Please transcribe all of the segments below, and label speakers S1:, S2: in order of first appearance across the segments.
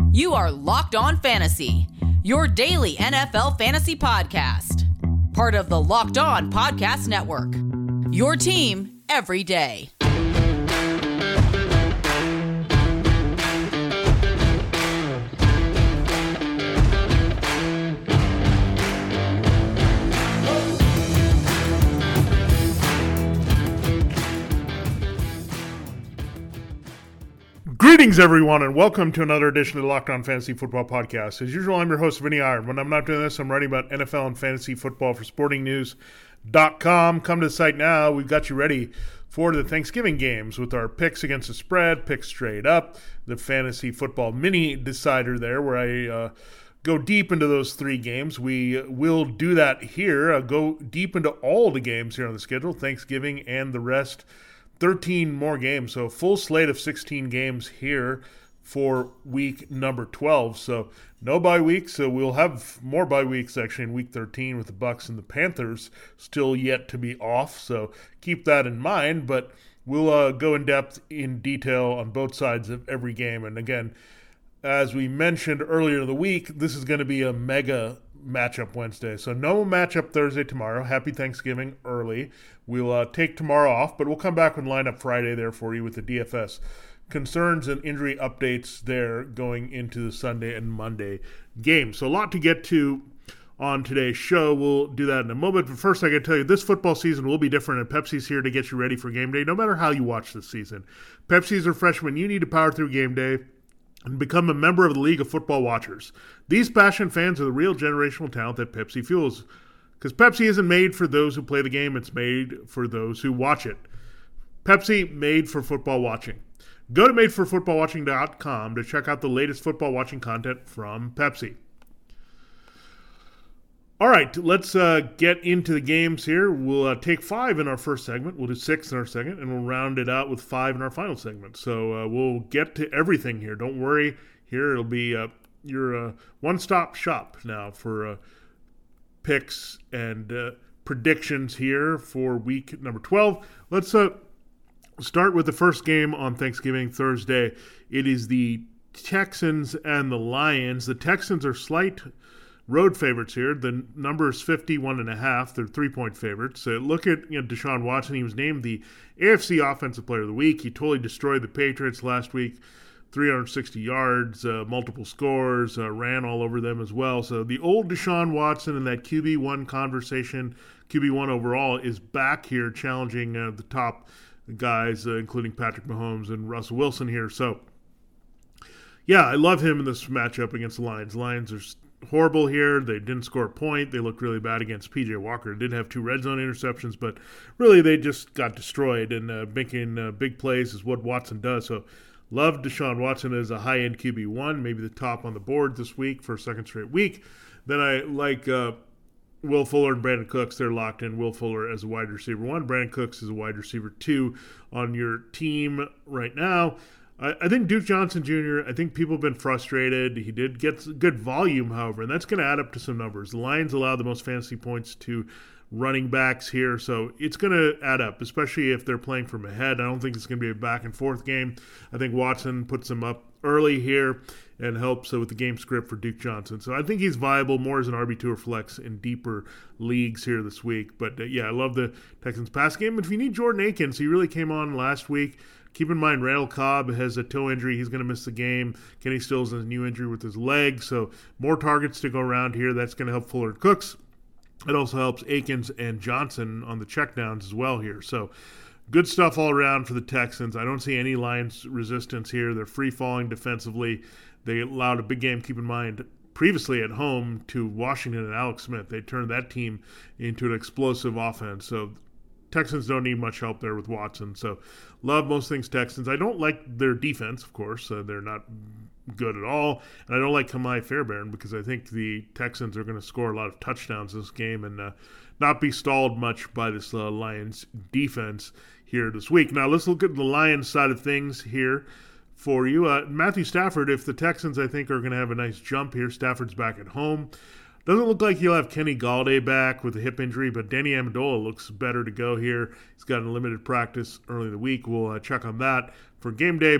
S1: You are Locked On Fantasy, your daily NFL fantasy podcast. Part of the Locked On Podcast Network, your team every day.
S2: Greetings, everyone, and welcome to another edition of the Locked On Fantasy Football Podcast. As usual, I'm your host, Vinny Iyer. When I'm not doing this, I'm writing about NFL and fantasy football for SportingNews.com. Come to the site now. We've got you ready for the Thanksgiving games with our picks against the spread, picks straight up, the fantasy football mini decider there, where I go deep into those three games. We will do that here, go deep into all the games here on the schedule, Thanksgiving and the rest. 13 more games, so full slate of 16 games here for week number 12. So no bye weeks, so we'll have more bye weeks actually in week 13 with the Bucs and the Panthers still yet to be off. So keep that in mind, but we'll go in depth in detail on both sides of every game. And again, as we mentioned earlier in the week, this is going to be a mega matchup Wednesday. So no matchup Thursday tomorrow. Happy Thanksgiving early. We'll take tomorrow off, but we'll come back and line up Friday there for you with the DFS concerns and injury updates there going into the Sunday and Monday games. So a lot to get to on today's show. We'll do that in a moment. But first, I got to tell you, this football season will be different, and Pepsi's here to get you ready for game day, no matter how you watch this season. Pepsi's a freshman. You need to power through game day and become a member of the League of Football Watchers. These passionate fans are the real generational talent that Pepsi fuels. Because Pepsi isn't made for those who play the game, it's made for those who watch it. Pepsi, made for football watching. Go to madeforfootballwatching.com to check out the latest football watching content from Pepsi. All right, let's get into the games here. We'll take 5 in our first segment. We'll do 6 in our second, and we'll round it out with 5 in our final segment. So we'll get to everything here. Don't worry. Here it'll be your one-stop shop now for picks and predictions here for week number 12. Let's start with the first game on Thanksgiving Thursday. It is the Texans and the Lions. The Texans are slight road favorites here. The number is 51.5. They're 3-point favorites. Look at Deshaun Watson. He was named the AFC Offensive Player of the Week. He totally destroyed the Patriots last week. 360 yards, multiple scores, ran all over them as well. So the old Deshaun Watson in that QB1 conversation, QB1 overall, is back here challenging the top guys, including Patrick Mahomes and Russell Wilson here. So, yeah, I love him in this matchup against the Lions. Lions are horrible here. They didn't score a point. They looked really bad against P.J. Walker. Did have 2 red zone interceptions, but really they just got destroyed. And making big plays is what Watson does. So, love Deshaun Watson as a high-end QB1, maybe the top on the board this week for a second straight week. Then I like Will Fuller and Brandon Cooks. They're locked in. Will Fuller as a wide receiver 1. Brandon Cooks is a wide receiver 2 on your team right now. I think Duke Johnson Jr., I think people have been frustrated. He did get good volume, however, and that's going to add up to some numbers. The Lions allow the most fantasy points to running backs here, so it's going to add up, especially if they're playing from ahead. I don't think it's going to be a back-and-forth game. I think Watson puts them up early here and helps with the game script for Duke Johnson. So I think he's viable more as an RB2 or flex in deeper leagues here this week. But, yeah, I love the Texans pass game. But if you need Jordan Akins, he really came on last week. Keep in mind, Randall Cobb has a toe injury. He's going to miss the game. Kenny Stills has a new injury with his leg. So more targets to go around here. That's going to help Fuller and Cooks. It also helps Akins and Johnson on the checkdowns as well here. So good stuff all around for the Texans. I don't see any Lions resistance here. They're free-falling defensively. They allowed a big game, keep in mind, previously at home to Washington and Alex Smith. They turned that team into an explosive offense. So Texans don't need much help there with Watson. So love most things Texans. I don't like their defense, of course. They're not good at all. And I don't like Kamai Fairbairn because I think the Texans are going to score a lot of touchdowns this game and not be stalled much by this Lions defense here this week. Now let's look at the Lions side of things here for you. Matthew Stafford, if the Texans, I think, are going to have a nice jump here. Stafford's back at home. Doesn't look like he'll have Kenny Galladay back with a hip injury, but Danny Amendola looks better to go here. He's got a limited practice early in the week. We'll check on that for game day, but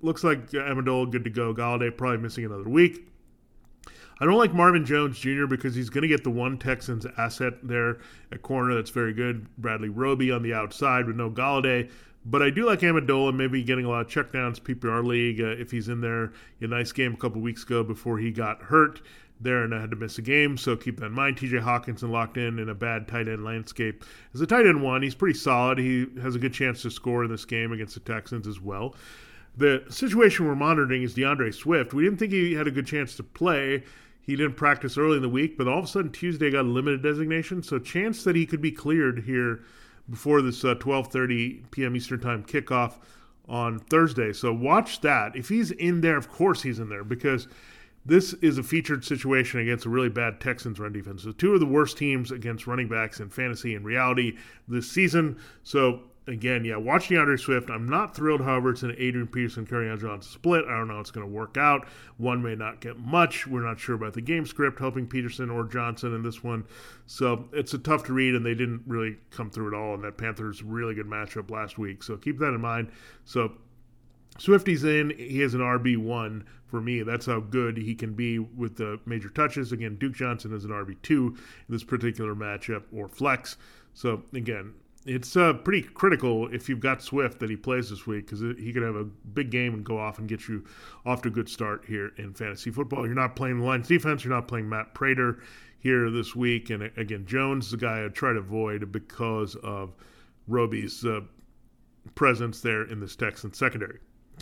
S2: looks like Amendola good to go. Golladay probably missing another week. I don't like Marvin Jones Jr. because he's going to get the one Texans asset there at corner that's very good. Bradley Roby on the outside with no Golladay. But I do like Amendola, maybe getting a lot of checkdowns, PPR league, if he's in there. A nice game a couple weeks ago before he got hurt there and I had to miss a game, so keep that in mind. TJ Hawkinson locked in a bad tight end landscape. As a tight end one, he's pretty solid. He has a good chance to score in this game against the Texans as well. The situation we're monitoring is DeAndre Swift. We didn't think he had a good chance to play. He didn't practice early in the week, but all of a sudden Tuesday got a limited designation, so chance that he could be cleared here before this 12:30 p.m. Eastern Time kickoff on Thursday. So watch that. If he's in there, of course he's in there, because this is a featured situation against a really bad Texans run defense. So two of the worst teams against running backs in fantasy and reality this season. So again, watch DeAndre Swift. I'm not thrilled, however, it's an Adrian Peterson, Kerryon Johnson split. I don't know how it's going to work out. One may not get much. We're not sure about the game script helping Peterson or Johnson in this one. So it's a tough to read, and they didn't really come through at all in that Panthers really good matchup last week. So keep that in mind. So Swifty's in. He has an RB1 for me. That's how good he can be with the major touches. Again, Duke Johnson is an RB2 in this particular matchup or flex. So again, it's pretty critical if you've got Swift that he plays this week, because he could have a big game and go off and get you off to a good start here in fantasy football. You're not playing the Lions defense. You're not playing Matt Prater here this week. And again, Jones is a guy I try to avoid because of Roby's presence there in this Texans secondary.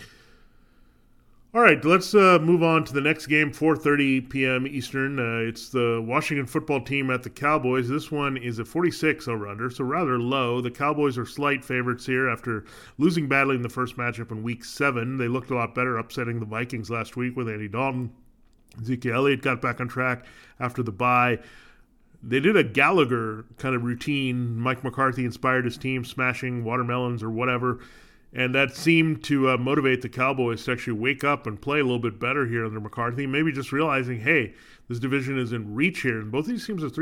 S2: All right, let's move on to the next game, 4:30 p.m. Eastern. It's the Washington football team at the Cowboys. This one is a 46 over-under, so rather low. The Cowboys are slight favorites here after losing badly in the first matchup in Week 7. They looked a lot better, upsetting the Vikings last week with Andy Dalton. Ezekiel Elliott got back on track after the bye. They did a Gallagher kind of routine. Mike McCarthy inspired his team, smashing watermelons or whatever. And that seemed to motivate the Cowboys to actually wake up and play a little bit better here under McCarthy. Maybe just realizing, hey, this division is in reach here. And both these teams are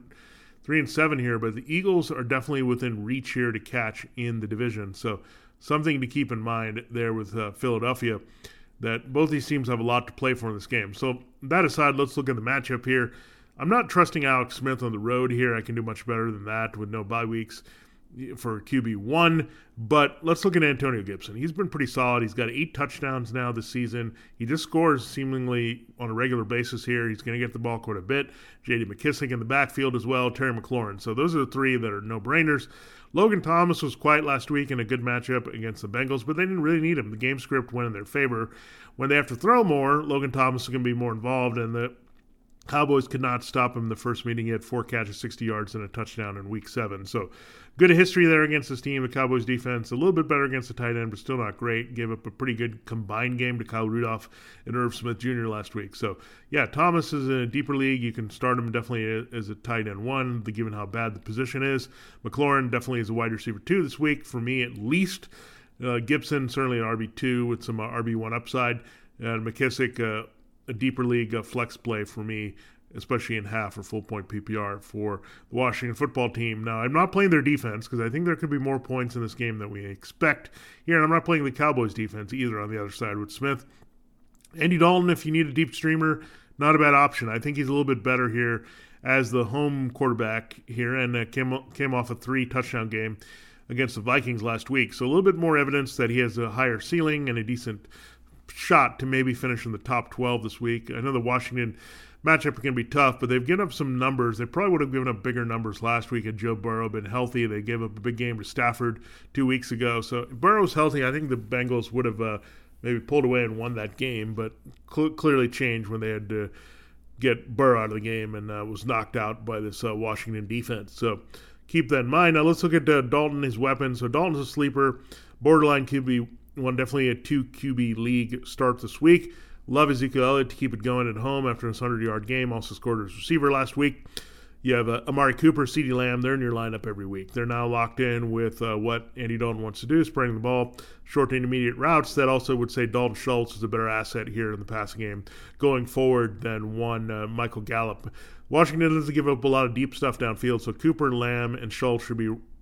S2: 3-7 here, but the Eagles are definitely within reach here to catch in the division. So something to keep in mind there with Philadelphia, that both these teams have a lot to play for in this game. So that aside, let's look at the matchup here. I'm not trusting Alex Smith on the road here. I can do much better than that with no bye weeks for QB1, but let's look at Antonio Gibson. He's been pretty solid. He's got 8 touchdowns now this season. He just scores seemingly on a regular basis here. He's going to get the ball quite a bit. J.D. McKissick in the backfield as well, Terry McLaurin. So those are the three that are no-brainers. Logan Thomas was quiet last week in a good matchup against the Bengals, but they didn't really need him. The game script went in their favor. When they have to throw more, Logan Thomas is going to be more involved, and the Cowboys could not stop him the first meeting. He had 4 catches, 60 yards, and a touchdown in Week 7. So good history there against this team. The Cowboys defense a little bit better against the tight end, but still not great. Gave up a pretty good combined game to Kyle Rudolph and Irv Smith Jr. last week. So, Thomas is in a deeper league. You can start him definitely as a tight end 1, given how bad the position is. McLaurin definitely is a wide receiver 2 this week, for me at least. Gibson, certainly an RB2 with some RB1 upside. And McKissick, a deeper league flex play for me, especially in half or full point PPR for the Washington football team. Now, I'm not playing their defense because I think there could be more points in this game than we expect here, and I'm not playing the Cowboys defense either on the other side with Smith. Andy Dalton, if you need a deep streamer, not a bad option. I think he's a little bit better here as the home quarterback here, and came off a 3-touchdown game against the Vikings last week. So a little bit more evidence that he has a higher ceiling and a decent shot to maybe finish in the top 12 this week. I know the Washington matchup can be tough, but they've given up some numbers. They probably would have given up bigger numbers last week had Joe Burrow been healthy. They gave up a big game to Stafford 2 weeks ago. So if Burrow's healthy, I think the Bengals would have maybe pulled away and won that game, but clearly changed when they had to get Burrow out of the game and was knocked out by this Washington defense. So keep that in mind. Now let's look at Dalton, his weapons. So Dalton's a sleeper, borderline QB1, definitely a 2 QB league start this week. Love Ezekiel Elliott to keep it going at home after his 100-yard game. Also scored as receiver last week. You have Amari Cooper, CeeDee Lamb. They're in your lineup every week. They're now locked in with what Andy Dalton wants to do, spreading the ball, short to intermediate routes. That also would say Dalton Schultz is a better asset here in the passing game going forward than one Michael Gallup. Washington doesn't give up a lot of deep stuff downfield, so Cooper, Lamb, and Schultz should be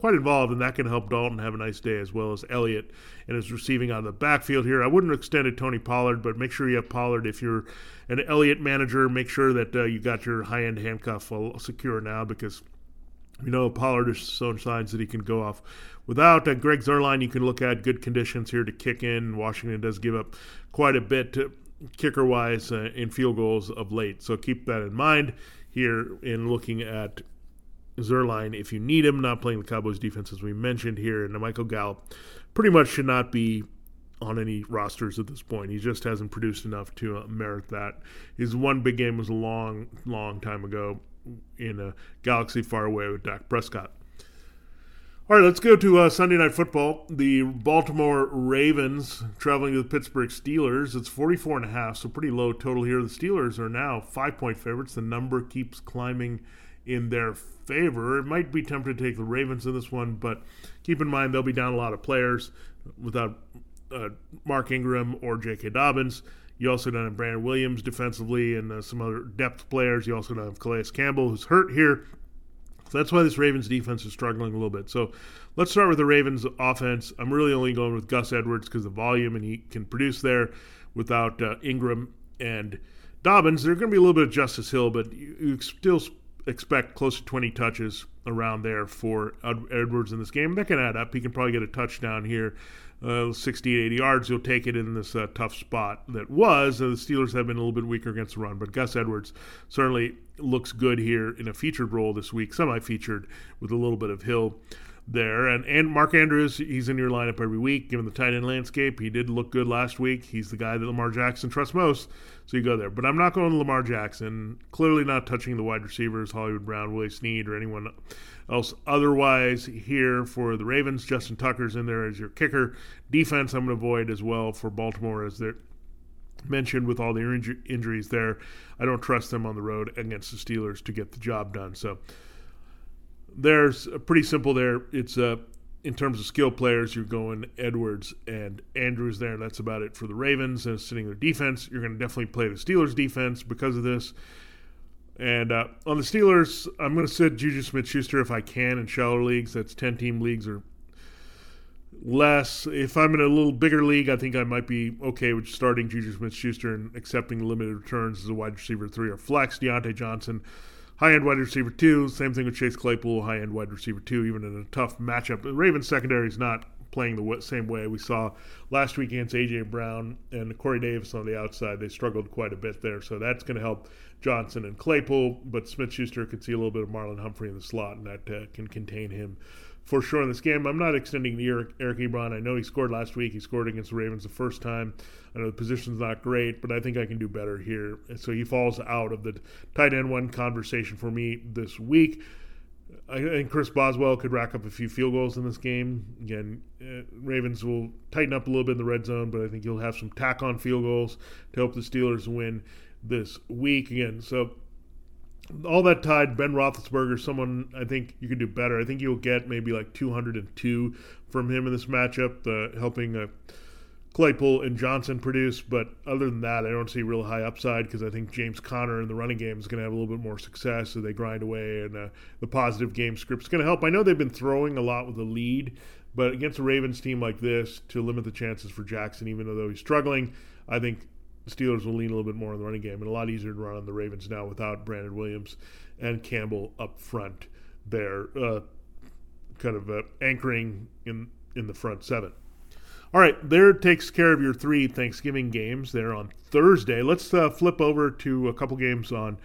S2: quite involved, and that can help Dalton have a nice day, as well as Elliott and his receiving out of the backfield here. I wouldn't extend it Tony Pollard, but make sure you have Pollard. If you're an Elliott manager, make sure that you got your high-end handcuff secure now, because Pollard has shown signs that he can go off without. Greg Zuerlein, you can look at good conditions here to kick in. Washington does give up quite a bit kicker-wise in field goals of late, so keep that in mind here in looking at Zuerlein if you need him. Not playing the Cowboys defense as we mentioned here, and Michael Gallup pretty much should not be on any rosters at this point. He just hasn't produced enough to merit that. His one big game was a long, long time ago in a galaxy far away with Dak Prescott. All right, let's go to Sunday Night Football. The Baltimore Ravens traveling to the Pittsburgh Steelers. It's 44.5, so pretty low total here. The Steelers are now 5-point favorites. The number keeps climbing in their favor. It might be tempted to take the Ravens in this one, but keep in mind they'll be down a lot of players without Mark Ingram or J.K. Dobbins. You also don't have Brandon Williams defensively and some other depth players. You also don't have Calais Campbell, who's hurt here. So that's why this Ravens defense is struggling a little bit. So let's start with the Ravens offense. I'm really only going with Gus Edwards because of the volume, and he can produce there without Ingram and Dobbins. There's going to be a little bit of Justice Hill, but you still expect close to 20 touches around there for Edwards in this game. That can add up. He can probably get a touchdown here, 60 to 80 yards. He'll take it in this tough spot that was. The Steelers have been a little bit weaker against the run, but Gus Edwards certainly looks good here in a featured role this week, semi-featured with a little bit of Hill there. And Mark Andrews, he's in your lineup every week, given the tight end landscape. He did look good last week. He's the guy that Lamar Jackson trusts most, so you go there. But I'm not going to Lamar Jackson. Clearly not touching the wide receivers, Hollywood Brown, Willie Snead, or anyone else otherwise here for the Ravens. Justin Tucker's in there as your kicker. Defense I'm going to avoid as well for Baltimore, as they're mentioned with all the injuries there. I don't trust them on the road against the Steelers to get the job done. So there's pretty simple there. It's in terms of skill players, you're going Edwards and Andrews there, and that's about it for the Ravens. And sitting their defense, you're going to definitely play the Steelers defense because of this. And on the Steelers, I'm going to sit Juju Smith-Schuster if I can in shallower leagues. That's 10-team leagues or less. If I'm in a little bigger league, I think I might be okay with starting Juju Smith-Schuster and accepting limited returns as a wide receiver 3 or flex. Deontay Johnson, high-end wide receiver 2. Same thing with Chase Claypool, high-end wide receiver 2, even in a tough matchup. The Ravens secondary is not playing the same way we saw last week against A.J. Brown and Corey Davis on the outside. They struggled quite a bit there, so that's going to help Johnson and Claypool, but Smith-Schuster could see a little bit of Marlon Humphrey in the slot, and that can contain him for sure in this game. I'm not extending Eric Ebron. I know he scored last week. He scored against the Ravens the first time. I know the position's not great, but I think I can do better here. So he falls out of the tight end one conversation for me this week. I think Chris Boswell could rack up a few field goals in this game. Again, Ravens will tighten up a little bit in the red zone, but I think you'll have some tack-on field goals to help the Steelers win this week. Again, so all that tied, Ben Roethlisberger, someone I think you can do better. I think you'll get maybe like 202 from him in this matchup, helping Claypool and Johnson produce. But other than that, I don't see real high upside because I think James Conner in the running game is going to have a little bit more success as they grind away, and the positive game script is going to help. I know they've been throwing a lot with the lead, but against a Ravens team like this, to limit the chances for Jackson, even though he's struggling, I think the Steelers will lean a little bit more on the running game, and a lot easier to run on the Ravens now without Brandon Williams and Campbell up front there, kind of anchoring in the front seven. All right, there takes care of your 3 Thanksgiving games there on Thursday. Let's flip over to a couple games on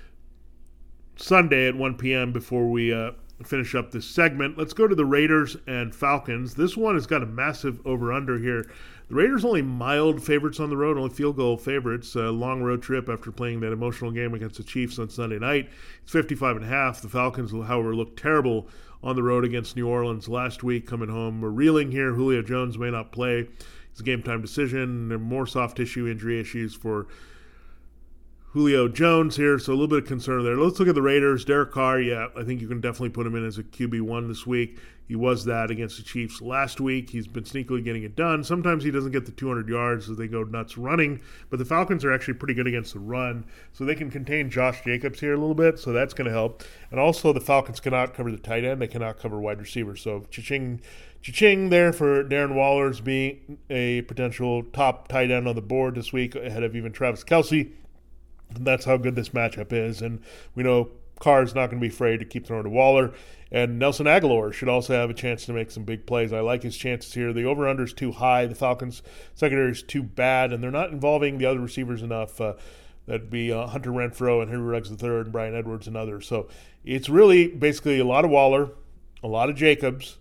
S2: Sunday at 1 p.m. before we finish up this segment. Let's go to the Raiders and Falcons. This one has got a massive over-under here. The Raiders only mild favorites on the road, only field goal favorites. A long road trip after playing that emotional game against the Chiefs on Sunday night. It's 55.5. The Falcons, however, look terrible on the road against New Orleans last week. Coming home, we're reeling here. Julio Jones may not play. It's a game-time decision. There are more soft tissue injury issues for Julio Jones here, so a little bit of concern there. Let's look at the Raiders. Derek Carr, yeah, I think you can definitely put him in as a QB1 this week. He was that against the Chiefs last week. He's been sneakily getting it done. Sometimes he doesn't get the 200 yards as they go nuts running, but the Falcons are actually pretty good against the run, so they can contain Josh Jacobs here a little bit, so that's going to help. And also the Falcons cannot cover the tight end. They cannot cover wide receivers, so cha-ching there for Darren Waller as being a potential top tight end on the board this week ahead of even Travis Kelce. And that's how good this matchup is. And we know Carr's not going to be afraid to keep throwing to Waller. And Nelson Agholor should also have a chance to make some big plays. I like his chances here. The over-under is too high. The Falcons' secondary is too bad, and they're not involving the other receivers enough. That'd be Hunter Renfrow and Henry Ruggs III and Brian Edwards and others. So it's really basically a lot of Waller, a lot of Jacobs,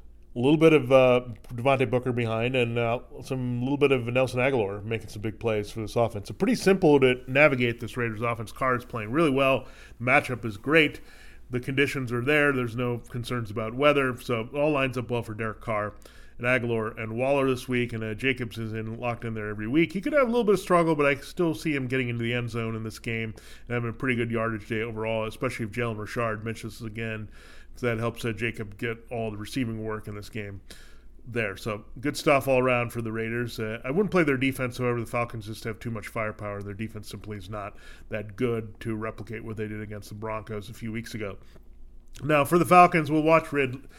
S2: a little bit of Devontae Booker behind, and a little bit of Nelson Agholor making some big plays for this offense. So pretty simple to navigate this Raiders offense. Carr is playing really well. The matchup is great. The conditions are there. There's no concerns about weather. So it all lines up well for Derek Carr and Agholor and Waller this week, and Jacobs is locked in there every week. He could have a little bit of struggle, but I still see him getting into the end zone in this game and having a pretty good yardage day overall, especially if Jalen Richard mentions again. So that helps Jacob get all the receiving work in this game there. So good stuff all around for the Raiders. I wouldn't play their defense, however. The Falcons just have too much firepower. Their defense simply is not that good to replicate what they did against the Broncos a few weeks ago. Now, for the Falcons, we'll watch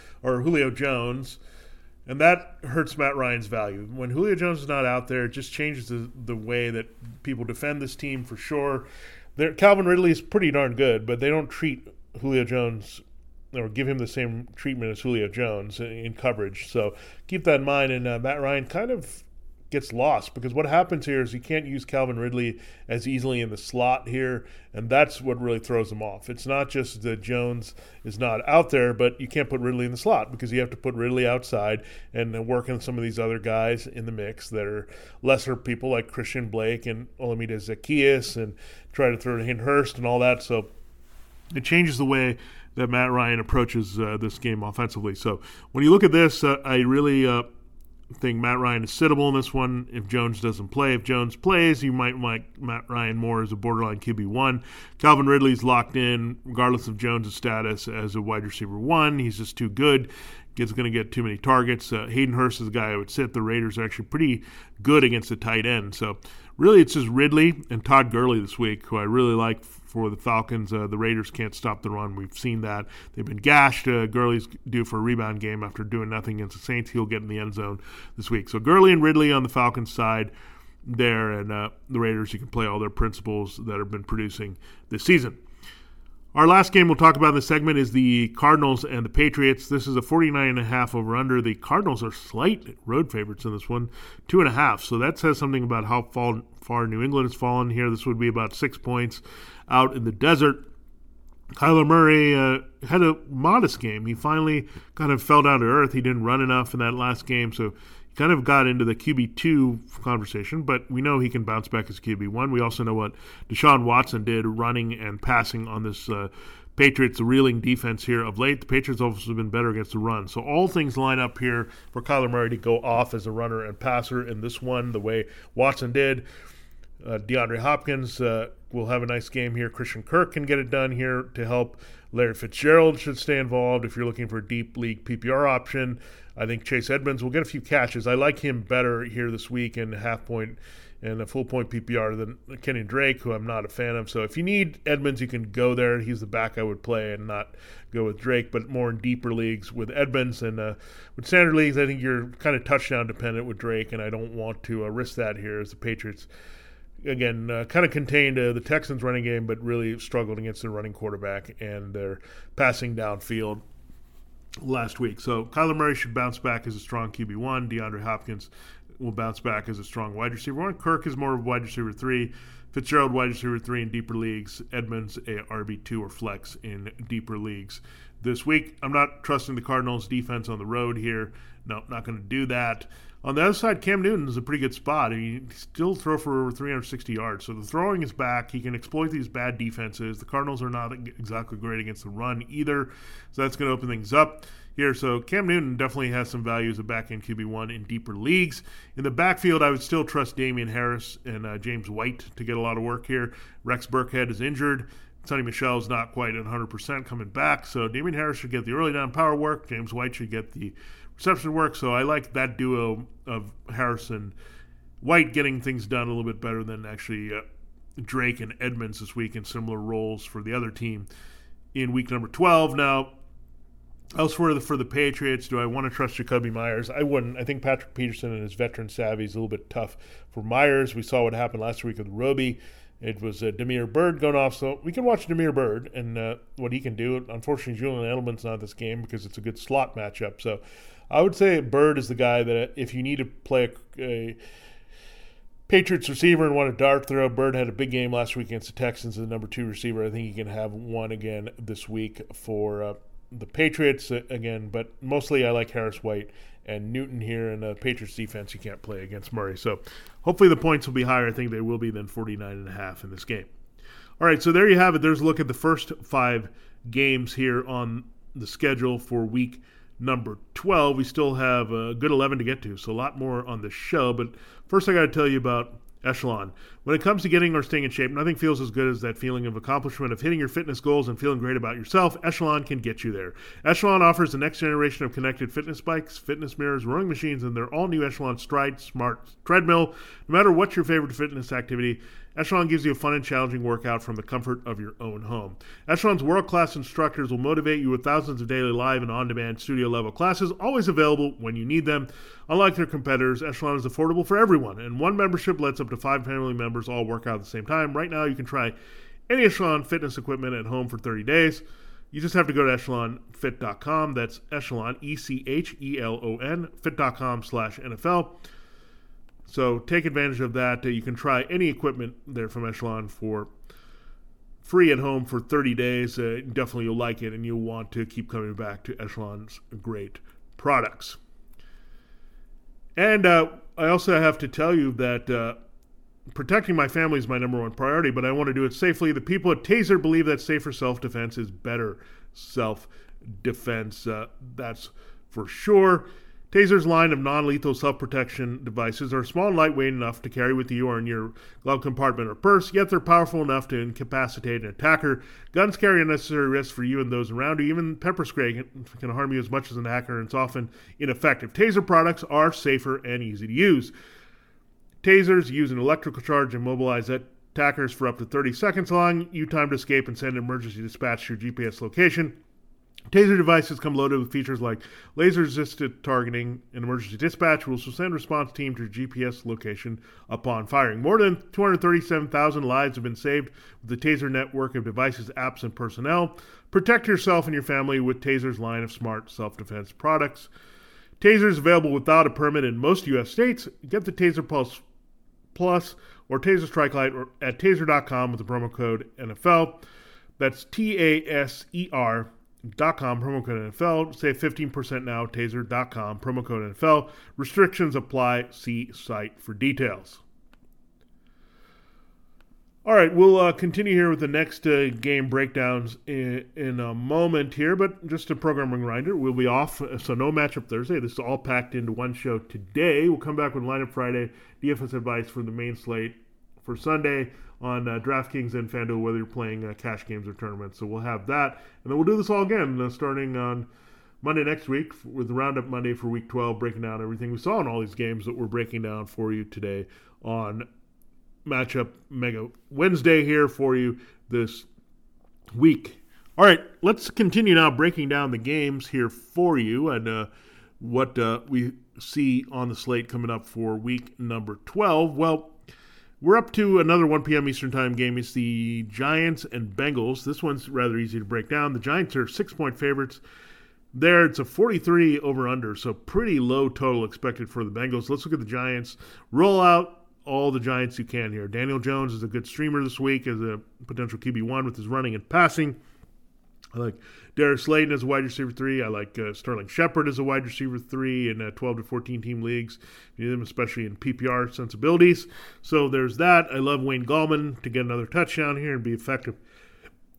S2: Julio Jones, and that hurts Matt Ryan's value. When Julio Jones is not out there, it just changes the way that people defend this team for sure. Calvin Ridley is pretty darn good, but they don't treat Julio Jones or give him the same treatment as Julio Jones in coverage. So keep that in mind. And Matt Ryan kind of gets lost because what happens here is you can't use Calvin Ridley as easily in the slot here, and that's what really throws him off. It's not just that Jones is not out there, but you can't put Ridley in the slot because you have to put Ridley outside and work on some of these other guys in the mix that are lesser people like Christian Blake and Olamide Zaccheaus and try to throw to Hayden Hurst and all that. So it changes the way that Matt Ryan approaches this game offensively. So when you look at this, I really think Matt Ryan is sittable in this one if Jones doesn't play. If Jones plays, you might like Matt Ryan more as a borderline QB1. Calvin Ridley's locked in regardless of Jones' status as a wide receiver 1. He's just too good. He's going to get too many targets. Hayden Hurst is a guy I would sit. The Raiders are actually pretty good against the tight end. So really it's just Ridley and Todd Gurley this week, who I really like for the Falcons. The Raiders can't stop the run. We've seen that. They've been gashed. Gurley's due for a rebound game after doing nothing against the Saints. He'll get in the end zone this week. So Gurley and Ridley on the Falcons side there, and the Raiders, you can play all their principles that have been producing this season. Our last game we'll talk about in this segment is the Cardinals and the Patriots. This is a 49.5 over-under. The Cardinals are slight road favorites in this one, 2.5. So that says something about how far New England has fallen here. This would be about 6 points out in the desert. Kyler Murray had a modest game. He finally kind of fell down to earth. He didn't run enough in that last game, so he kind of got into the QB2 conversation, but we know he can bounce back as QB1. We also know what Deshaun Watson did running and passing on this Patriots reeling defense here of late. The Patriots also have been better against the run. So all things line up here for Kyler Murray to go off as a runner and passer in this one the way Watson did. DeAndre Hopkins will have a nice game here. Christian Kirk can get it done here to help. Larry Fitzgerald should stay involved if you're looking for a deep league PPR option. I think Chase Edmonds will get a few catches. I like him better here this week in half point and a full point PPR than Kenny Drake, who I'm not a fan of. So if you need Edmonds, you can go there. He's the back I would play and not go with Drake, but more in deeper leagues with Edmonds. And with standard leagues, I think you're kind of touchdown dependent with Drake, and I don't want to risk that here as the Patriots again, kind of contained the Texans' running game, but really struggled against their running quarterback and their passing downfield last week. So Kyler Murray should bounce back as a strong QB1. DeAndre Hopkins will bounce back as a strong wide receiver 1. Kirk is more of a wide receiver 3. Fitzgerald, wide receiver 3 in deeper leagues. Edmonds, a RB2 or flex in deeper leagues this week. I'm not trusting the Cardinals' defense on the road here. No, not going to do that. On the other side, Cam Newton is a pretty good spot. He still throw for over 360 yards. So the throwing is back. He can exploit these bad defenses. The Cardinals are not exactly great against the run either. So that's going to open things up. here. So Cam Newton definitely has some value as a back-end QB1 in deeper leagues. In the backfield, I would still trust Damian Harris and James White to get a lot of work here. Rex Burkhead is injured. Sonny Michel is not quite at 100% coming back. So Damian Harris should get the early down power work. James White should get the reception work. So I like that duo of Harris and White getting things done a little bit better than actually Drake and Edmonds this week in similar roles for the other team in week number 12. Now, elsewhere for the Patriots, do I want to trust Jacoby Myers? I wouldn't. I think Patrick Peterson and his veteran savvy is a little bit tough for Myers. We saw what happened last week with Roby. It was Damiere Byrd going off, so we can watch Damiere Byrd and what he can do. Unfortunately, Julian Edelman's not this game because it's a good slot matchup. So I would say Byrd is the guy that if you need to play a Patriots receiver and want a dart throw, Byrd had a big game last week against the Texans as the number 2 receiver. I think he can have one again this week for the Patriots again, but mostly I like Harris, White, and Newton here. In the Patriots defense, you can't play against Murray. So hopefully the points will be higher. I think they will be than 49.5 in this game. All right, so there you have it. There's a look at the first 5 games here on the schedule for week number 12. We still have a good 11 to get to, so a lot more on the show. But first I got to tell you about Echelon. When it comes to getting or staying in shape, nothing feels as good as that feeling of accomplishment of hitting your fitness goals and feeling great about yourself. Echelon can get you there. Echelon offers the next generation of connected fitness bikes, fitness mirrors, rowing machines, and their all-new Echelon Stride Smart Treadmill. No matter what's your favorite fitness activity, Echelon gives you a fun and challenging workout from the comfort of your own home. Echelon's world-class instructors will motivate you with thousands of daily live and on-demand studio-level classes, always available when you need them. Unlike their competitors, Echelon is affordable for everyone, and one membership lets up to 5 family members all work out at the same time. Right now, you can try any Echelon fitness equipment at home for 30 days. You just have to go to echelonfit.com. That's Echelon, ECHELON, fit.com/NFL. So take advantage of that. You can try any equipment there from Echelon for free at home for 30 days. Definitely you'll like it, and you'll want to keep coming back to Echelon's great products. And I also have to tell you that protecting my family is my number one priority, but I want to do it safely. The people at Taser believe that safer self-defense is better self-defense. That's for sure. Taser's line of non-lethal self-protection devices are small and lightweight enough to carry with you or in your glove compartment or purse, yet they're powerful enough to incapacitate an attacker. Guns carry unnecessary risks for you and those around you. Even pepper spray can harm you as much as an hacker, and it's often ineffective. Taser products are safer and easy to use. Tasers use an electrical charge and mobilize attackers for up to 30 seconds, allowing you time to escape and send emergency dispatch to your GPS location. Taser devices come loaded with features like laser-assisted targeting and emergency dispatch, which will send response team to your GPS location upon firing. More than 237,000 lives have been saved with the Taser network of devices, apps, and personnel. Protect yourself and your family with Taser's line of smart self-defense products. Taser is available without a permit in most U.S. states. Get the Taser Pulse Plus or Taser Strike Light at taser.com with the promo code NFL. That's TASER.com, promo code NFL. Save 15% now, taser.com, promo code NFL. Restrictions apply. See site for details. All right, we'll continue here with the next game breakdowns in a moment here, but just a programming reminder, we'll be off, so no matchup Thursday. This is all packed into one show today. We'll come back with Lineup Friday, DFS advice for the main slate for Sunday on DraftKings and FanDuel, whether you're playing cash games or tournaments. So we'll have that, and then we'll do this all again starting on Monday next week with the Roundup Monday for Week 12, breaking down everything we saw in all these games that we're breaking down for you today on Matchup Mega Wednesday here for you this week. All right, let's continue now breaking down the games here for you and what we see on the slate coming up for week number 12. Well, we're up to another 1 p.m. Eastern Time game. It's the Giants and Bengals. This one's rather easy to break down. The Giants are 6-point favorites. There, it's a 43 over-under, so pretty low total expected for the Bengals. Let's look at the Giants. Roll out all the Giants you can here. Daniel Jones is a good streamer this week as a potential QB1 with his running and passing. I like Darius Slayton as a wide receiver 3. I like Sterling Shepard as a wide receiver 3 in 12 to 14 team leagues. You need them especially in PPR sensibilities. So there's that. I love Wayne Gallman to get another touchdown here and be effective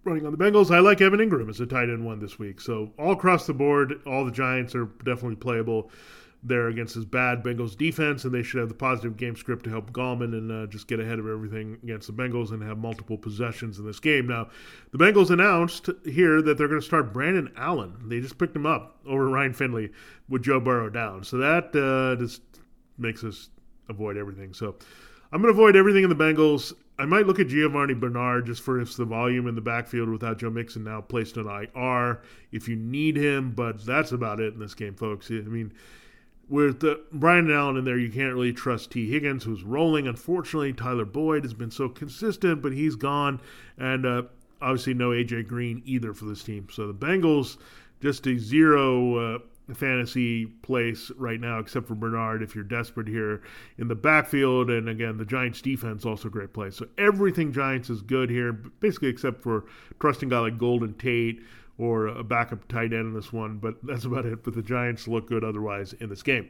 S2: running on the Bengals. I like Evan Ingram as a tight end one this week. So all across the board, all the Giants are definitely playable there against this bad Bengals defense, and they should have the positive game script to help Gallman and just get ahead of everything against the Bengals and have multiple possessions in this game. Now, the Bengals announced here that they're going to start Brandon Allen. They just picked him up over Ryan Finley with Joe Burrow down. So that just makes us avoid everything. So I'm going to avoid everything in the Bengals. I might look at Giovanni Bernard just for the volume in the backfield without Joe Mixon now placed on IR if you need him, but that's about it in this game, folks. I mean, with Brian Allen in there, you can't really trust T. Higgins, who's rolling. Unfortunately, Tyler Boyd has been so consistent, but he's gone. And obviously no A.J. Green either for this team. So the Bengals, just a zero fantasy place right now, except for Bernard if you're desperate here in the backfield. And again, the Giants defense also a great place. So everything Giants is good here, basically except for trusting a guy like Golden Tate or a backup tight end in this one, but that's about it. But the Giants look good otherwise in this game.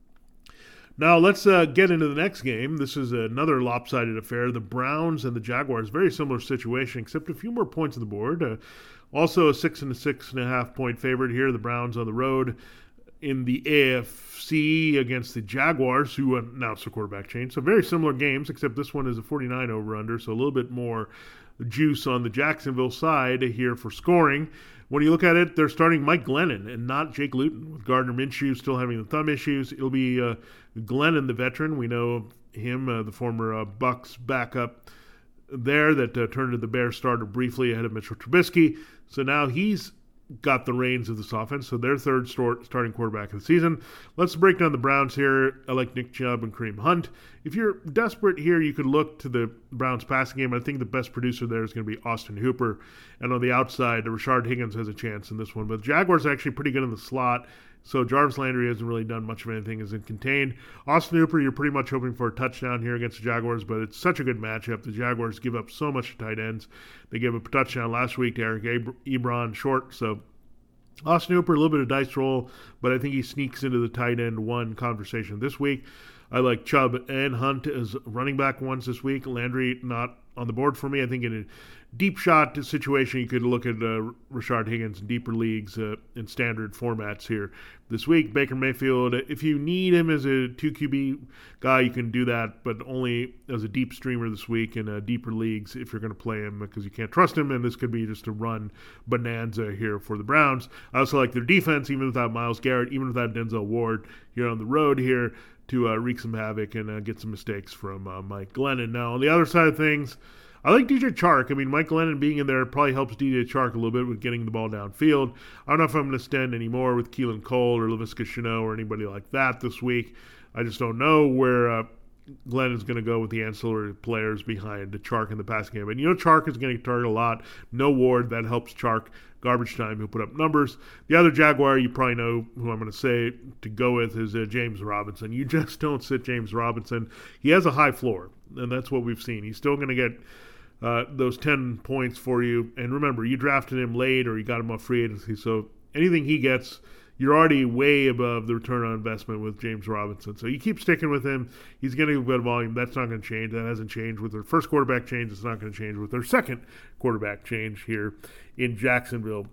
S2: Now let's get into the next game. This is another lopsided affair. The Browns and the Jaguars, very similar situation, except a few more points on the board. Also a 6 and a 6.5 point favorite here. The Browns on the road in the AFC against the Jaguars, who announced a quarterback change. So very similar games, except this one is a 49 over-under, so a little bit more juice on the Jacksonville side here for scoring. When you look at it, they're starting Mike Glennon and not Jake Luton, with Gardner Minshew still having the thumb issues. It'll be Glennon, the veteran. We know him, the former Bucs backup there that turned into the Bears starter briefly ahead of Mitchell Trubisky. So now he's got the reins of this offense, so their third starting quarterback of the season. Let's break down the Browns here. I like Nick Chubb and Kareem Hunt. If you're desperate here, you could look to the Browns passing game. I think the best producer there is going to be Austin Hooper. And on the outside, Rashard Higgins has a chance in this one. But the Jaguars are actually pretty good in the slot, so Jarvis Landry hasn't really done much of anything, isn't contained. Austin Hooper, you're pretty much hoping for a touchdown here against the Jaguars, but it's such a good matchup. The Jaguars give up so much to tight ends. They gave up a touchdown last week to Eric Ebron short, so Austin Hooper, a little bit of dice roll, but I think he sneaks into the tight end one conversation this week. I like Chubb and Hunt as running back ones this week. Landry not on the board for me. I think in a deep shot situation, you could look at Rashard Higgins in deeper leagues in standard formats here this week. Baker Mayfield, if you need him as a 2 QB guy, you can do that, but only as a deep streamer this week in deeper leagues if you're going to play him because you can't trust him, and this could be just a run bonanza here for the Browns. I also like their defense, even without Myles Garrett, even without Denzel Ward here on the road here, to wreak some havoc and get some mistakes from Mike Glennon. Now, on the other side of things, I like DJ Chark. I mean, Mike Glennon being in there probably helps DJ Chark a little bit with getting the ball downfield. I don't know if I'm going to stand anymore with Keelan Cole or Laviska Shenault or anybody like that this week. I just don't know where Glennon's going to go with the ancillary players behind the Chark in the passing game. And you know Chark is going to target a lot. No Ward, that helps Chark. Garbage time, he'll put up numbers. The other Jaguar, you probably know who I'm going to say to go with, is James Robinson. You just don't sit James Robinson. He has a high floor, and that's what we've seen. He's still going to get those 10 points for you. And remember, you drafted him late or you got him off free agency, so anything he gets, you're already way above the return on investment with James Robinson. So you keep sticking with him. He's getting a good volume. That's not going to change. That hasn't changed with their first quarterback change. It's not going to change with their second quarterback change here in Jacksonville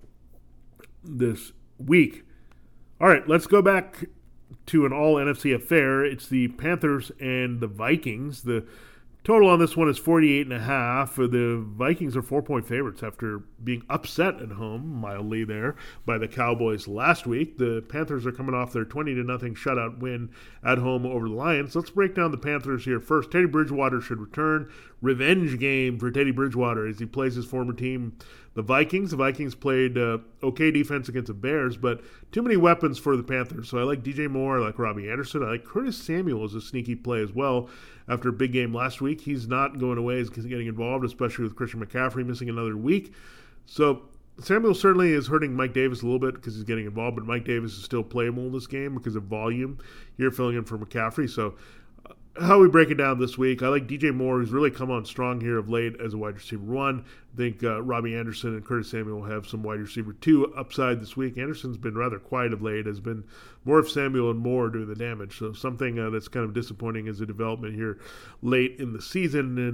S2: this week. All right, let's go back to an all-NFC affair. It's the Panthers and the Vikings. The total on this one is 48.5. The Vikings are 4-point favorites after being upset at home, mildly there, by the Cowboys last week. The Panthers are coming off their 20-0 shutout win at home over the Lions. Let's break down the Panthers here first. Teddy Bridgewater should return. Revenge game for Teddy Bridgewater as he plays his former team, the Vikings. The Vikings played okay defense against the Bears, but too many weapons for the Panthers. So I like DJ Moore, I like Robbie Anderson, I like Curtis Samuel as a sneaky play as well. After a big game last week, he's not going away. He's getting involved, especially with Christian McCaffrey missing another week. So Samuel certainly is hurting Mike Davis a little bit because he's getting involved, but Mike Davis is still playable in this game because of volume here filling in for McCaffrey. So how we break it down this week, I like DJ Moore, who's really come on strong here of late as a wide receiver one. I think Robbie Anderson and Curtis Samuel will have some wide receiver two upside this week. Anderson's been rather quiet of late, has been more of Samuel and Moore doing the damage. So something that's kind of disappointing as a development here late in the season. And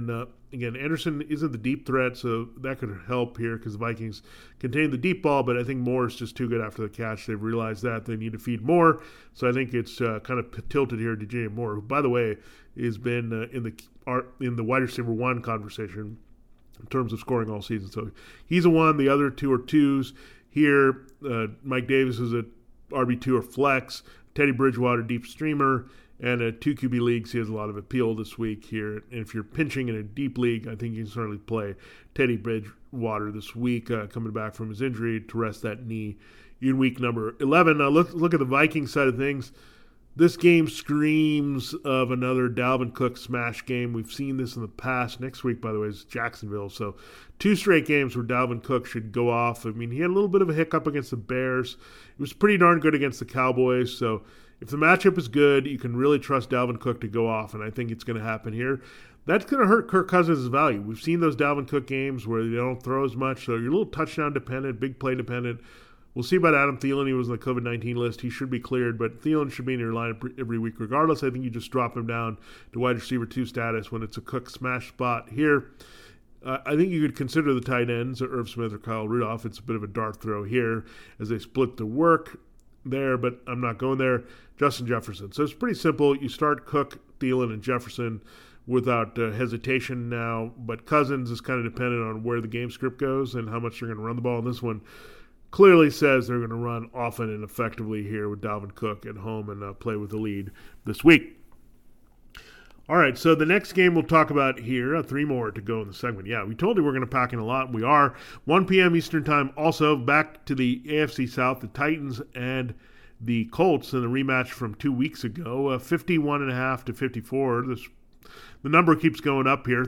S2: Again, Anderson isn't the deep threat, so that could help here because the Vikings contain the deep ball, but I think Moore is just too good after the catch. They've realized that they need to feed more, so I think it's kind of tilted here to DJ Moore, who, by the way, has been in the wide receiver one conversation in terms of scoring all season. So he's a one. The other two are twos. Here, Mike Davis is a RB2 or flex. Teddy Bridgewater, deep streamer. And 2 QB leagues, he has a lot of appeal this week here. And if you're pinching in a deep league, I think you can certainly play Teddy Bridgewater this week, coming back from his injury to rest that knee in week number 11. Now look at the Vikings side of things. This game screams of another Dalvin Cook smash game. We've seen this in the past. Next week, by the way, is Jacksonville. So 2 straight games where Dalvin Cook should go off. I mean, he had a little bit of a hiccup against the Bears. It was pretty darn good against the Cowboys. So if the matchup is good, you can really trust Dalvin Cook to go off, and I think it's going to happen here. That's going to hurt Kirk Cousins' value. We've seen those Dalvin Cook games where they don't throw as much, so you're a little touchdown dependent, big play dependent. We'll see about Adam Thielen. He was on the COVID-19 list. He should be cleared, but Thielen should be in your lineup every week regardless. I think you just drop him down to wide receiver 2 status when it's a Cook smash spot here. I think you could consider the tight ends, Irv Smith or Kyle Rudolph. It's a bit of a dart throw here as they split the work there, but I'm not going there. Justin Jefferson. So it's pretty simple. You start Cook, Thielen, and Jefferson without hesitation now, but Cousins is kind of dependent on where the game script goes and how much they're going to run the ball. And this one clearly says they're going to run often and effectively here with Dalvin Cook at home and play with the lead this week. All right, so the next game we'll talk about here, 3 more to go in the segment. Yeah, we told you we're going to pack in a lot. We are. 1 p.m. Eastern Time. Also, back to the AFC South, the Titans and the Colts in the rematch from 2 weeks ago, 51.5 to 54. The number keeps going up here.